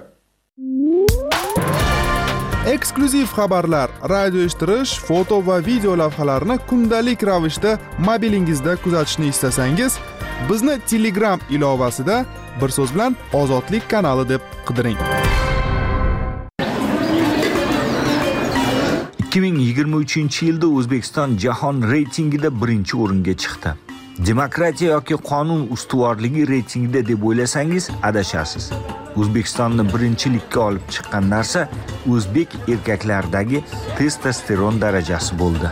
Eksklyuziv xabarlar, radio eshittirish, foto va video lavhalarni kundalik ravishda mobilingizda kuzatishni istasangiz, bizni Telegram ilovasida bir so'z bilan Ozodlik kanali deb qidiring. 2023-yilda O'zbekiston jahon reytingida 1-o'ringa chiqdi. Demokratiya yoki qonun ustuvorligi reytingida deb o'ylasangiz adashasiz. O'zbekistonni birinchilikka olib chiqqan narsa o'zbek erkaklaridagi testosteron darajasi bo'ldi.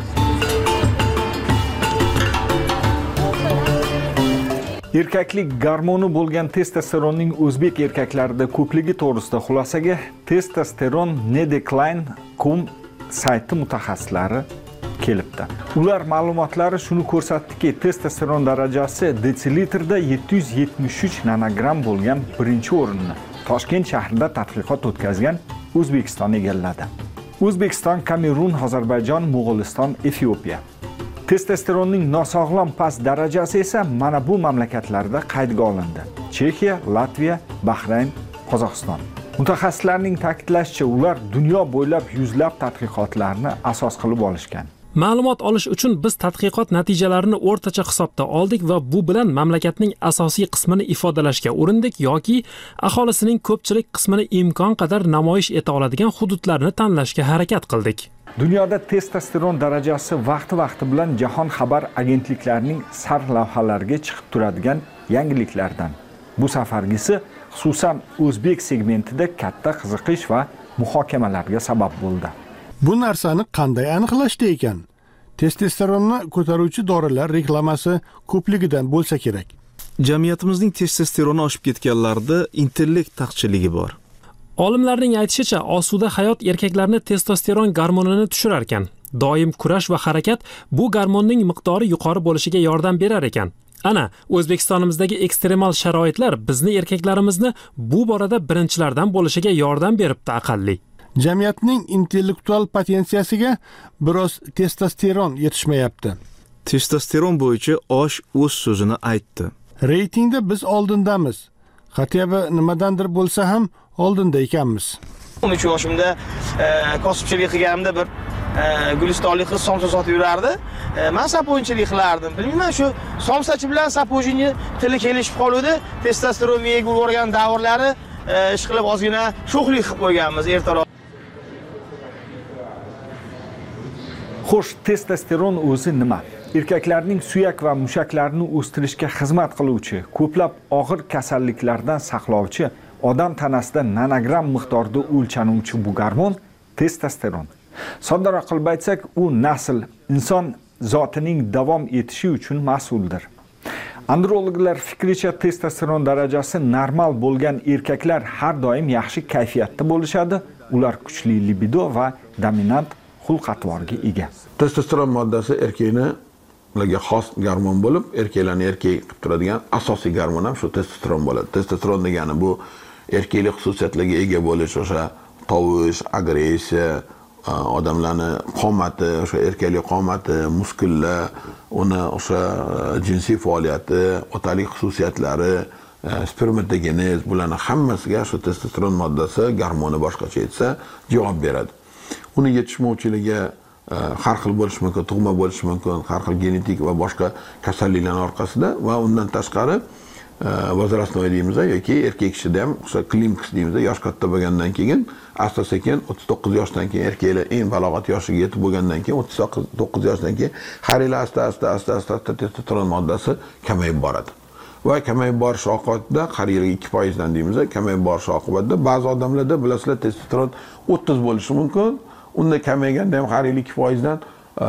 Erkaklik gormoni bo'lgan testosteronning o'zbek erkaklarida ko'pligi to'g'risida xulosaga testosteron nedecline.com sayti mutaxassislari kelibdi. Ular ma'lumotlari shuni ko'rsatdiki, testosteron darajasi desilitrda 773 nanogram bo'lgan 1-o'rinni Toshkent shahrida tadqiqot o'tkazgan O'zbekiston egalladi. O'zbekiston, Kamerun, Ozarbayjon, Mo'g'uliston, Efiopiya. Testosteronning nosog'lom past darajasi esa mana bu mamlakatlarda qaydga olindi. Chexiya, Latviya, Bahrayn, Qozog'iston. Mutaxassislarning ta'kidlashicha, ular dunyo bo'ylab yuzlab tadqiqotlarni asos qilib olishgan. Ma'lumot olish uchun biz tadqiqot natijalarini o'rtacha hisobda oldik va bu bilan mamlakatning asosiy qismini ifodalashga urindik yoki aholisining ko'pchilik qismini imkon qadar namoyish eta oladigan hududlarni tanlashga harakat qildik. Dunyoda testosteron darajasi vaqti bilan jahon xabar agentliklarining sarlavhalariga chiqib turadigan yangiliklardan. Bu safargisi xususan o'zbek segmentida katta qiziqish va muhokamalarga sabab bo'ldi. Bu narsani qanday aniqlashdi ekan? Testosteronni ko'taruvchi dorilar reklamasi ko'pligidan bo'lsa kerak. Jamiyatimizning testosteroni oshib ketganlarda intellekt taqchilligi bor. Olimlarning aytishicha, osuda hayot erkaklarni testosteron gormonini tushirar ekan. Doim kurash va harakat bu gormonning miqdori yuqori bo'lishiga yordam berar ekan. Ana, O'zbekistonimizdagi ekstremal sharoitlar bizni erkaklarimizni bu borada birinchilardan bo'lishiga yordam beribdi aqalli. Jamiyatning intellektual potensiyasiga biroz testosteron yetishmayapti. Testosteron bo'yicha osh o'z so'zini aytdi. Reytingda biz oldindamiz. Xatiyaba nimadandir bo'lsa ham oldinda ekanmiz. 13 yoshimda kosibchilik qilganimda bir gulistonlik qiz somsa sotib yurardi. Men sapoyinchilik qilardim. Bilmayman, shu somsachi bilan sapojini tili kelishib qoluvdi. Testosteron miyaga urgan davrlari ish qilib ozgina sho'xlik qilib qo'yganmiz ertaroq. Xo'sh, testosteron o'zi nima? Erkaklarning suyak va mushaklarini o'stirishga xizmat qiluvchi, ko'plab og'ir kasalliklardan saqlovchi, odam tanasida nanogram miqdorda o'lchanuvchi bu gormon testosteron. Soddaroq qilib aytsak, u nasl, inson zotining davom etishi uchun mas'uldir. Androloglar fikricha testosteron darajasi normal bo'lgan erkaklar har doim yaxshi kayfiyatda bo'lishadi. Ular kuchli libido va dominant xulq-atvorga ega. Testosteron moddasi erkaklarga xos gormon bo'lib, erkaklarni erkak qilib turadigan asosiy gormon ham shu testosteron bo'ladi. Testosteron degani bu erkaklik xususiyatlarga ega bo'lish, o'sha tovush, agressiya, odamlarni qomati, o'sha erkaklik qomati, muskullar, uni o'sha jinsiy faoliyati, otalik xususiyatlari, spermatogenez, bularning hammasiga shu testosteron moddasi, gormoni boshqacha aytsa, javob beradi. Uni yetishmovchiligi har xil bo'lishi mumkin, tug'ma bo'lishi mumkin, har xil genetik va boshqa kasalliklar orqasida va undan tashqari возрастной deymiz yoki erkak kishida ham o'sha klimaks deymiz, yosh katta bo'lgandan keyin asta-sekin 39 yoshdan keyin erkaklar eng balog'at yoshiga yetib bo'lgandan keyin 39 yoshdan keyin har yil asta testosteron moddasi kamayib boradi. Va kamayib borish oqibatida har yil 2% dan deymiz, kamayib borish oqibatida ba'zi odamlarda bilasizlar testosteron 30 bo'lishi mumkin. Unda kamayganda ham har yil 2% dan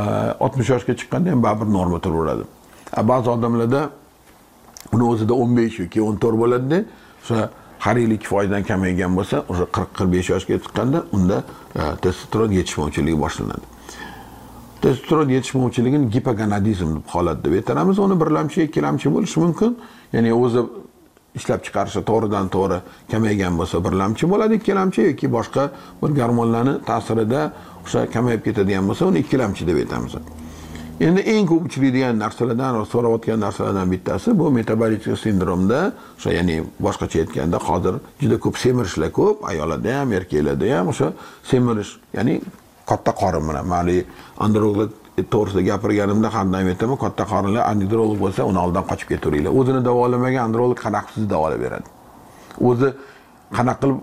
60 yoshga chiqqanda ham baribir norma turaveradi. Ba'zi odamlarda uni o'zida 15 yoki 14 bo'ladi-da, o'sha har yil 2% dan kamaygan bo'lsa, o'sha 40-45 yoshga chiqqanda unda testosteron yetishmovchiligi boshlanadi. Testosteron yetishmovchiligini gipogonadizm deb holat deb aytamiz. Uni birlamchi, ikkilamchi bo'lishi mumkin. Ya'ni o'zi ishlab chiqarishi to'g'ridan to'g'ri kamaygan bo'lsa birlamchi bo'ladi, ikkilamchi yoki boshqa bir gormonlarning ta'sirida o'sha kamayib ketadigan bo'lsa, uni ikkilamchi deb aytamiz. Endi eng ko'p uchraydigan narsalardan va so'rayotgan narsalardan bittasi bu metabolik sindromda, o'sha ya'ni boshqacha aytganda hozir juda ko'p semirishlar ko'p, ayollarda ham, erkaklarda ham o'sha semirish, ya'ni katta qorin bilan. Ma'li androlog to'g'risida gapirganimda har doim aytaman, katta qorinlar androlog bo'lsa, uni oldidan qochib ketaveringlar. O'zini davolamagan androlog qanaqa sizni davolab beradi? O'zi qanaqa qilib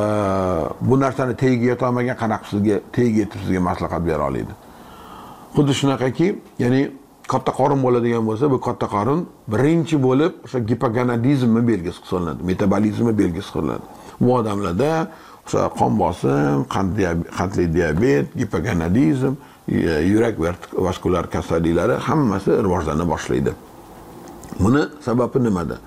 bu narsani tagiga yetolmagan qanaqa sizga tagiga yetib sizga maslahat bera oladi? Xuddi shunaqaki, ya'ni katta qorin bo'ladigan bo'lsa, bu katta qorin birinchi bo'lib o'sha gipogonadizmni belgisi hisoblanadi, metabolizmni belgisi hisoblanadi. Bu odamlarda o'sha qon bosim, qandli diabet, gipogonadizm, yurak vaskular kasalliklari hammasi rivojlana boshlaydi. Buni sababi nimada?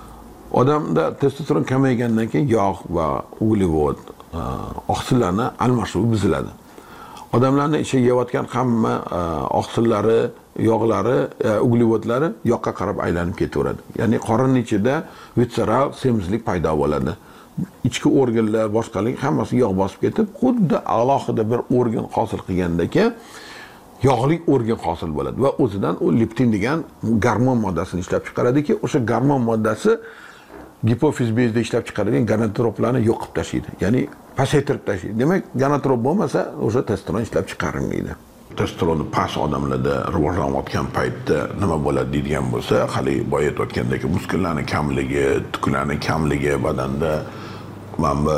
Odamda testosteron kamaygandan keyin yog' va uglevod, oqsillarni almashuvi buziladi. Odamlarning ichiga yeyotgan hamma oqsillari, yog'lari, uglevodlari yoqqa qarab aylanib ketaveradi. Ya'ni qorinning ichida visceral semizlik paydo bo'ladi. Ichki organlar, boshqalar hammasi yog' bosib ketib, xuddi alohida bir organ hosil qilgandaki, yog'li organ hosil bo'ladi va o'zidan u leptin degan gormon moddasini ishlab chiqaradiki, o'sha gormon moddasi gipofiz bezda ishlab chiqarilgan gonadotroplarni yo'q qilib tashlaydi. Ya'ni pasaytirib tashlaydi. Demak, gonadotrop bo'lmasa, o'sha testosteron ishlab chiqarilmaydi. Testosteron past odamlarda rivojlanayotgan paytda nima bo'ladi deydigan bo'lsa, hali boya aytgandek muskullarning kamligi, tuklarning kamligi badanda, mana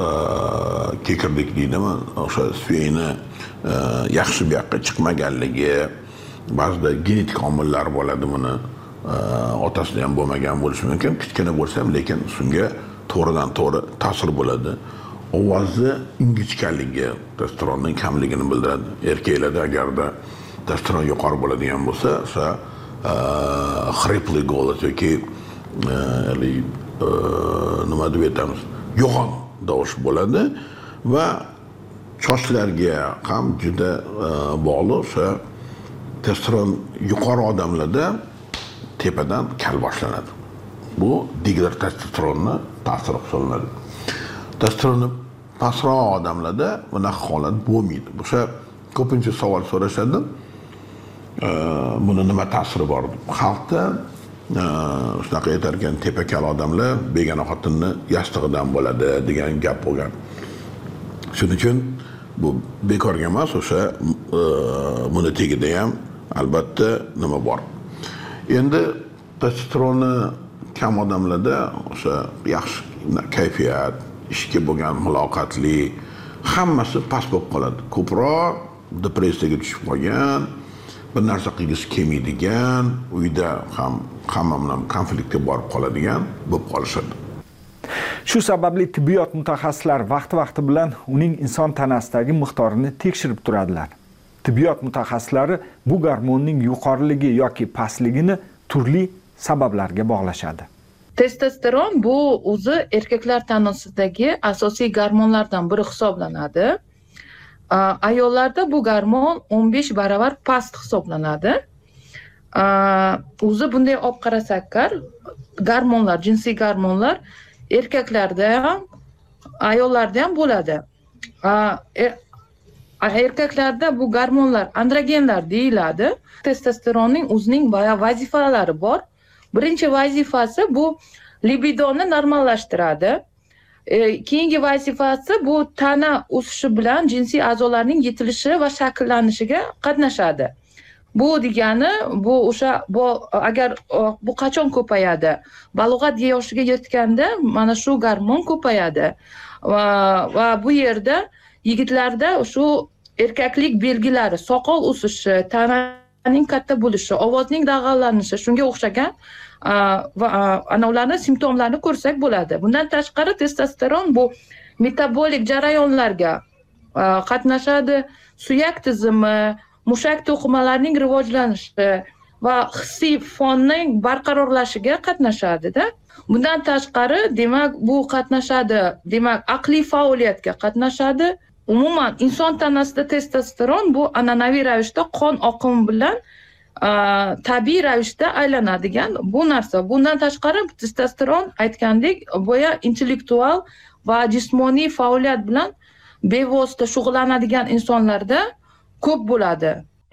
kekirlik deydimi, o'sha suyakni yaxshi bu yoqqa chiqmaganligi, ba'zida genetik omillar bo'ladi buni. Otasida ham bo'lmagan bo'lishi mumkin, kichkina bo'lsa ham, lekin shunga to'g'ridan to'g'ri ta'sir bo'ladi. Ovozi ingichkaligi testosteronning kamligini bildiradi. Erkaklarda agarda testosteron yuqori bo'ladigan bo'lsa, o'sha xripli golos yoki nima deb aytamiz, yo'g'on tovush bo'ladi va sochlarga ham juda bog'liq. O'sha testosteron yuqori odamlarda tepadan kal boshlanadi. Bu dihidrotestosteronni ta'siri hisoblanadi. Testosteronni pastroq odamlarda bunaqa holat bo'lmaydi. O'sha ko'pincha savol so'rashadi. Buni nima ta'siri bor? Xalqda shunaqa aytar ekan, tepa kal odamlar begona xotinni yastig'idan bo'ladi degan gap bo'lgan. Shuning uchun bu bekorga emas, o'sha buni tagida ham albatta nima bor. Endi testosteronni kam odamlarda o'sha yaxshi kayfiyat, ishga bo'lgan muloqotli hammasi past bo'lib qoladi. Ko'proq depressiyaga tushib qolgan, bir narsa qilgisi kelmaydigan, uyda ham hamma bilan konfliktga borib qoladigan bo'lib qolishadi. Shu sababli tibbiyot mutaxassislari vaqti bilan uning inson tanasidagi miqdorini tekshirib turadilar. Tibbiyot mutaxassislari bu gormonning yuqoriligi yoki pastligini turli sabablarga bog'lashadi. Testosteron bu o'zi erkaklar tanasidagi asosiy gormonlardan biri hisoblanadi. Ayollarda bu gormon 15 barobar past hisoblanadi. O'zi bunday olib qarasak, gormonlar, jinsiy gormonlar erkaklarda ham, ayollarda ham bo'ladi. Erkaklarda bu gormonlar androgenlar deyiladi. Testosteronning o'zining vazifalari bor. Birinchi vazifasi bu libidoni normallashtiradi. Keyingi vazifasi bu tana o'sishi bilan jinsiy a'zolarning yetilishi va shakllanishiga qatnashadi. Bu degani bu o'sha agar bu qachon ko'payadi? Balog'at yoshiga yetganda mana shu gormon ko'payadi. Va bu yerda yigitlarda shu erkaklik belgilari, soqol o'sishi, tananing katta bo'lishi, ovozning dag'allanishi, shunga o'xshagan va ularning simptomlarini ko'rsak bo'ladi. Bundan tashqari testosteron bu metabolik jarayonlarga qatnashadi, suyak tizimi, mushak to'qimalarining rivojlanishi va hissiy fonning barqarorlashiga qatnashadi-da. Bundan tashqari, demak, bu qatnashadi, demak, aqliy faoliyatga qatnashadi. Umuman inson tanasida testosteron bu an'anaviy ravishda qon oqimi bilan tabiiy ravishda aylanadigan bu narsa. Bundan tashqari testosteron aytgandek, boya intellektual va jismoniy faoliyat bilan bevosita shug'ullanadigan insonlarda ko'p bo'ladi.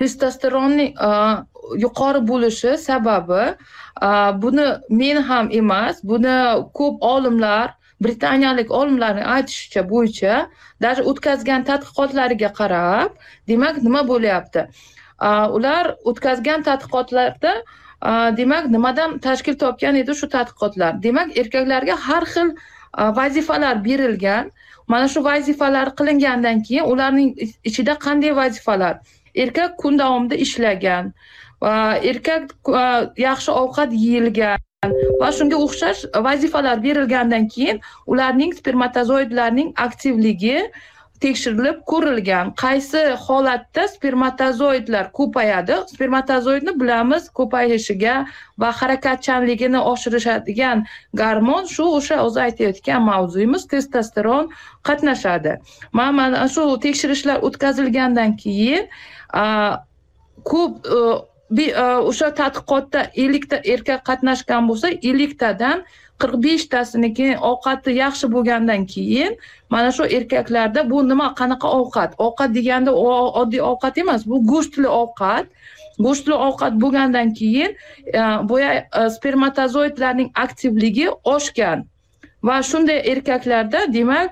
testosteronning yuqori bo'lishi sababi buni men ham emas, buni ko'p olimlar, britaniyalik olimlarning aytishicha bo'yicha, даже o'tkazgan tadqiqotlariga qarab, demak nima bo'lyapti? Ular o'tkazgan tadqiqotlarda demak nimadan tashkil topgan edi shu tadqiqotlar? Demak erkaklarga har xil vazifalar berilgan. Mana shu vazifalar qilingandan keyin ularning ichida qanday vazifalar? Erkak kun davomida ishlagan, erkak yaxshi ovqat yeyilgan va shunga o'xshash vazifalar berilgandan keyin ularning spermatozoidlarning aktivligi tekshirilib ko'rilgan. Qaysi holatda spermatozoidlar ko'payadi? Spermatozoidni bilamiz, ko'payishiga va harakatchanligini oshiradigan gormon shu o'sha o'zi aytayotgan mavzuyimiz testosteron qatnashadi. Mana shu tekshirishlar o'tkazilgandan keyin ko'p o'sha tadqiqotda 50 ta erkak qatnashgan bo'lsa, 50 tadan 45 tasiniki ovqati yaxshi bo'lgandan keyin mana shu erkaklarda bu nima qanaqa ovqat? Ovqat deganda oddiy ovqat emas, bu go'shtli ovqat. Go'shtli ovqat bo'lgandan keyin boya spermatozoidlarning aktivligi oshgan va shunday erkaklarda demak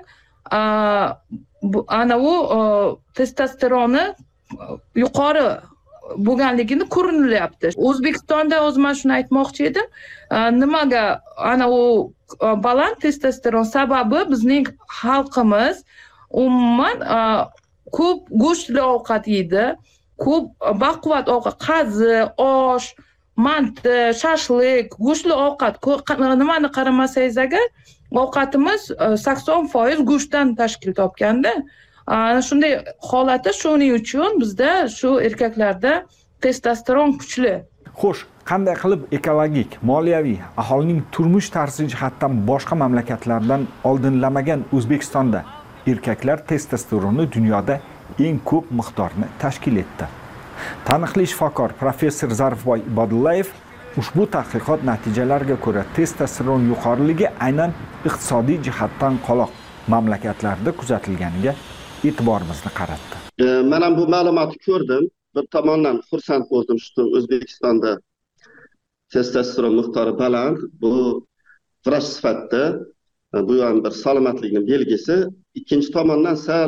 ana u testosteroni yuqori bo'lganligini ko'rinyapti. O'zbekistonda o'zim shuni aytmoqchi edim. Nimaga ana u baland testosteron sababi bizning xalqimiz umuman ko'p go'shtli ovqat yeydi, ko'p baquvvat ovqat, qazi, osh, manti, shashlik, go'shtli ovqat, nimani qaramasangiz agar ovqatimiz 80% go'shtdan tashkil topganda. Shunday holatda shuning uchun bizda shu erkaklarda testosteron kuchli. Xo'sh, qanday qilib ekologik, moliyaviy, aholining turmush tarzi jihatdan boshqa mamlakatlardan oldinlamagan O'zbekistonda erkaklar testosteroni dunyoda eng ko'p miqdorni tashkil etdi? Taniqli shifokor professor Zarifboy Ibodullayev ushbu tadqiqot natijalariga ko'ra testosteron yuqoriligi aynan iqtisodiy jihatdan qoloq mamlakatlarda kuzatilganiga e'tiborimizni qaratdi. Men ham bu ma'lumotni ko'rdim. Bir tomondan xursand bo'ldim shu O'zbekistonda testosteron miqdori baland. Bu vrach sifatida bu ham bir salomatlikning belgisi. Ikkinchi tomondan sal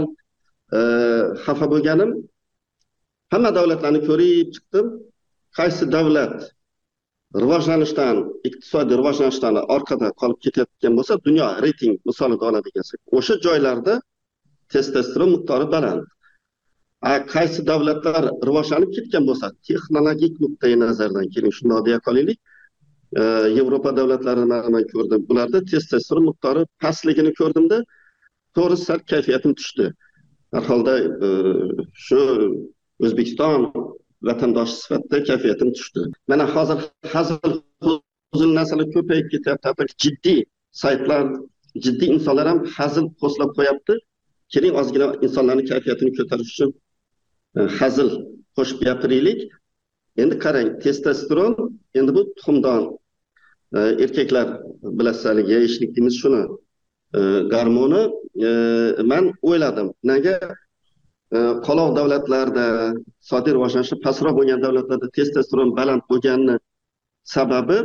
xafa bo'lganim, hamma davlatlarni ko'rib chiqdim. Qaysi davlat rivojlanishdan, iqtisodiy rivojlanishdan orqada qolib ketayotgan bo'lsa, dunyo reyting misolida oladigan bo'lsak, o'sha joylarda testosteron miqdori baland. Qaysi davlatlar rivojlanib ketgan bo'lsa, texnologik nuqtai nazardan keling, shunday deya qolaylik. Yevropa davlatlarini men ko'rdim. Bularda testosteron miqdori pastligini ko'rdimda, to'g'risi sal kayfiyatim tushdi. Har holda shu O'zbekiston vatandoshi sifatida kayfiyatim tushdi. Mana hozir hazil narsalar ko'payib ketyapti. Jiddiy saytlar, jiddiy insonlar ham hazil qo'slab qo'yapti. Keling ozgina insonlarning kayfiyatini ko'tarish uchun hazil qo'shib gapiraylik. Endi qarang, testosteron endi bu tuxumdon erkaklar bilasiz, yeyishlik deymiz shuni gormoni. Men o'yladim, nega qoloq davlatlarda, iqtisodiy rivojlanishi pastroq bo'lgan davlatlarda testosteron baland bo'lgani sababi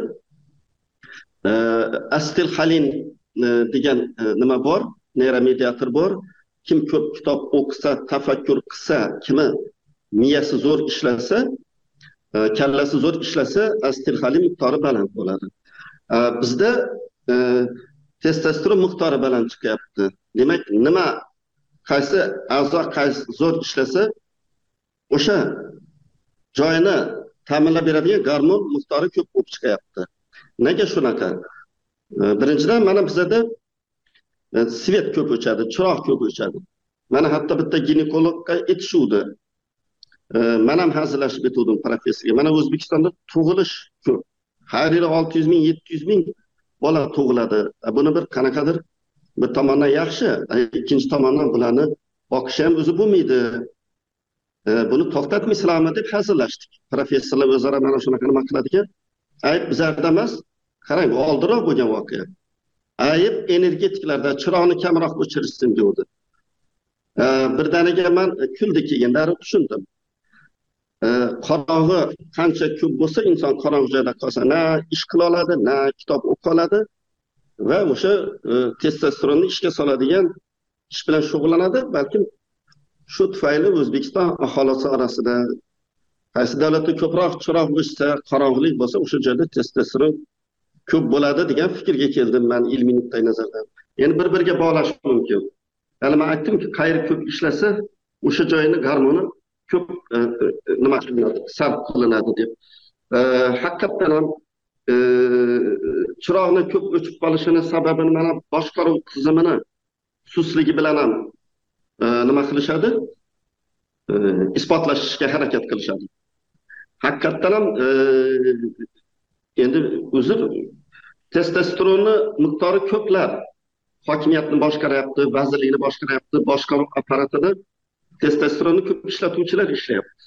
asetilxolin degan nima bor, neyromediator bor. Kim ko'p kitob o'qisa, tafakkur qilsa, kimi miyasi zo'r ishlasa, kallasi zo'r ishlasa, asetilxolin miqdori baland bo'ladi. Bizda testosteron miqdori baland chiqyapti. Demak, nima qaysi a'zo qaysi zo'r ishlasa, o'sha joyini ta'minlab beradigan gormon miqdori ko'p bo'lib chiqyapti. Nega shunaqa? Birinchidan, mana bizda svet ko'p o'chadi, chiroq ko'p o'chadi. Mana hatto bitta ginekologga aytishuvdi. Men ham hazillashib aytdim professorga. Mana O'zbekistonda tug'ilish ko'p. Har yili 600 ming, 700 ming bola tug'iladi. Buni bir qanaqadir bir tomondan yaxshi, ikkinchi tomondan bularni boqish ham o'zi bo'lmaydi. Buni to'xtatmaysizlarmi deb hazillashdik. Professorlar o'zaro mana shunaqa nima qiladigan. Ayb bizlarda emas, qarang, oldinroq bo'lgan voqea. Ayb energetiklarda chiroqni kamroq o'chirishsin dedi. Birdaniga men kuldi kelganda tushundim. qorong'i qancha ko'p bo'lsa inson qorong'i joyda qolsa na ish qila oladi, na kitob o'qiy oladi va o'sha testosteronni ishga soladigan ish bilan shug'ullanadi. Balkim shu tufayli O'zbekiston aholisi orasida qaysi davlatda ko'proq chiroq o'chsa, qorong'ilik bo'lsa, o'sha joyda testosteron ko'p bo'ladi degan fikrga keldim men ilmiy nuqtai nazardan. Endi bir-biriga bog'lash mumkin. Ya'ni men aytdimki, qayeri ko'p ishlasa, o'sha joyini gormoni ko'p nima qilinadi, sarf qilinadi deb. Haqiqatan ham chiroqni ko'p o'chib qolishini sababini mana boshqaruv tizimini susligi bilan ham nima qilishadi? Isbotlashga harakat qilishadi. Haqiqatan ham endi o'zi testosteronni miqdori ko'plar hokimiyatni boshqaryapti, vazirlikni boshqaryapti, boshqaruv apparatida testosteronni ko'p ishlatuvchilar ishlayapti.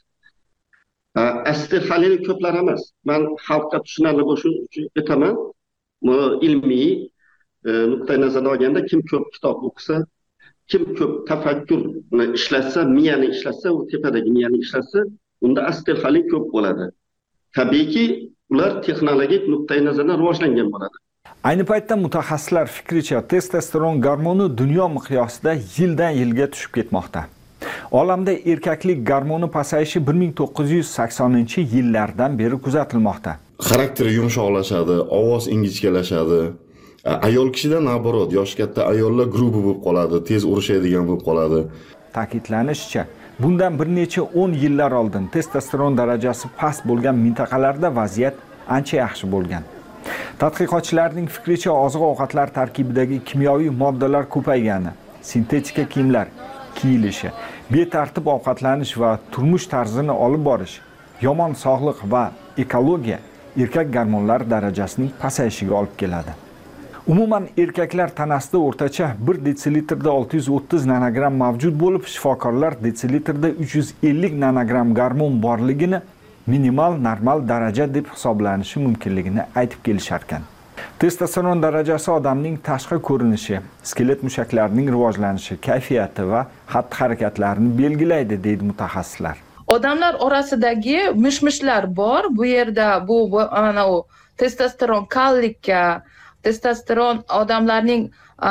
Aslida ko'plar emas. Men xalqqa tushunarli bo'lishi uchun aytaman. Ilmiy nuqtai nazardan olganda kim ko'p kitob o'qisa, kim ko'p tafakkurni ishlatsa, miyani ishlatsa, u tepadagi miyani ishlatsa, unda aslida ko'p bo'ladi. Tabiiyki, ular texnologik nuqtai nazardan rivojlangan bo'ladi. Ayni paytda mutaxassislar fikricha testosteron gormoni dunyo miqyosida yildan yilga tushib ketmoqda. Olamda erkaklik gormoni pasayishi 1980-yillardan beri kuzatilmoqda. Xarakteri yumshoqlashadi, ovoz ingichkalashadi. Ayol kishida naborot, yosh katta ayollar grubi bo'lib qoladi, tez urishadigan bo'lib qoladi. Ta'kidlanishicha, bundan bir necha 10 yillar oldin testosteron darajasi past bo'lgan mintaqalarda vaziyat ancha yaxshi bo'lgan. Tadqiqotchilarning fikricha oziq-ovqatlar tarkibidagi kimyoviy moddalar ko'paygani, sintetika kiyimlar kiyilishi, betartib ovqatlanish va turmush tarzini olib borish, yomon sog'liq va ekologiya erkak gormonlar darajasining pasayishiga olib keladi. Umuman erkaklar tanasida o'rtacha 1 detsilitrda 630 nanogram mavjud bo'lib, shifokorlar detsilitrda 350 nanogram gormon borligini minimal normal daraja deb hisoblanishi mumkinligini aytib kelishar ekan. Testosteron darajasi odamning tashqi ko'rinishi, skelet mushaklarining rivojlanishi, kayfiyati va xatti-harakatlarini belgilaydi, deydi mutaxassislar. Odamlar orasidagi mish-mishlar bor. Bu yerda bu ana u testosteron kallikka, testosteron odamlarning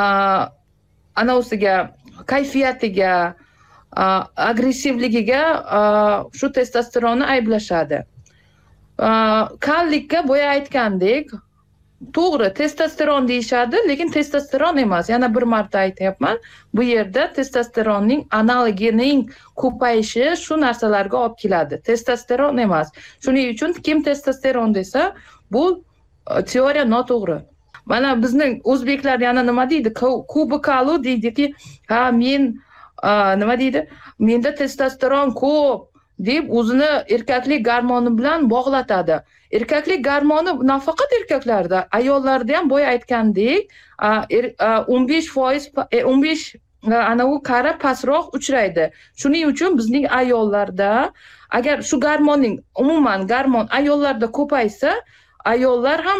anausiga, kayfiyatiga, agressivligiga shu testosteronni ayblashadi. Kallikka boya aytgandek, to'g'ri testosteron deyishadi, lekin testosteron emas. Yana bir marta aytyapman, bu yerda testosteronning analogining ko'payishi shu narsalarga olib keladi. Testosteron emas. Shuning uchun kim testosteron desa, bu teoriya noto'g'ri. Mana bizning o'zbeklar yana nima deydi? Kubi kalu deydiki, ha men nima deydi? Menda testosteron ko'p deb o'zini erkaklik gormoni bilan bog'latadi. Erkaklik gormoni nafaqat erkaklarda, ayollarda ham boya aytgandek 15% ana u qara pastroq uchraydi. Shuning uchun bizning ayollarda agar shu gormonning umuman gormon ayollarda ko'paysa, ayollar ham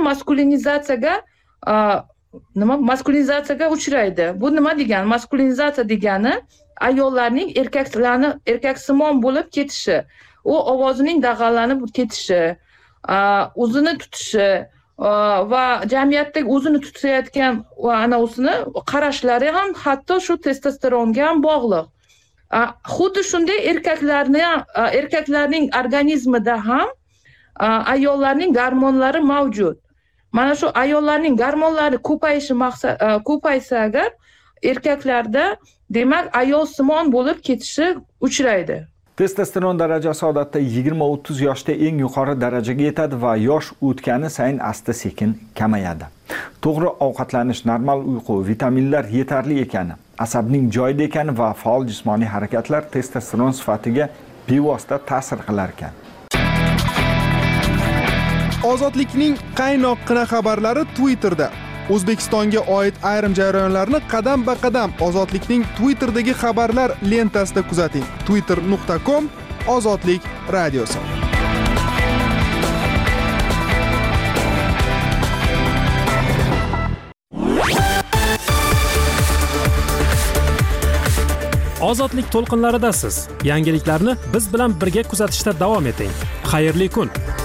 maskulinizatsiyaga uchraydi. Bu nima degani? Maskulinizatsiya degani ayollarning erkaksimon bo'lib ketishi, u ovozining dag'allanib ketishi, o'zini tutishi va jamiyatdagi o'zini tutayotgan va ana o'sini qarashlari ham hatto shu testosteronga ham bog'liq. Xuddi shunday erkaklarning organizmida ham ayollarning gormonlari mavjud. Mana shu ayollarning gormonlari ko'paysa agar erkaklarda demak ayolsimon bo'lib ketishi uchraydi. Testosteron darajasi odatda 20-30 yoshda eng yuqori darajaga yetadi va yosh o'tgani sayin asta-sekin kamayadi. To'g'ri ovqatlanish, normal uyqu, vitaminlar yetarli ekani, asabning joyida ekani va faol jismoniy harakatlar testosteron sifatiga bevosita ta'sir qilar ekan. Ozodlikning qaynoqqina xabarlari Twitterda. O'zbekistonga oid ayrim jarayonlarni qadam-ba-qadam Ozodlikning Twitterdagi xabarlar lentasida kuzating. twitter.com/ozodlik radiosi. Ozodlik to'lqinlaridasiz. Yangiliklarni biz bilan birga kuzatishda davom eting. Xayrli kun.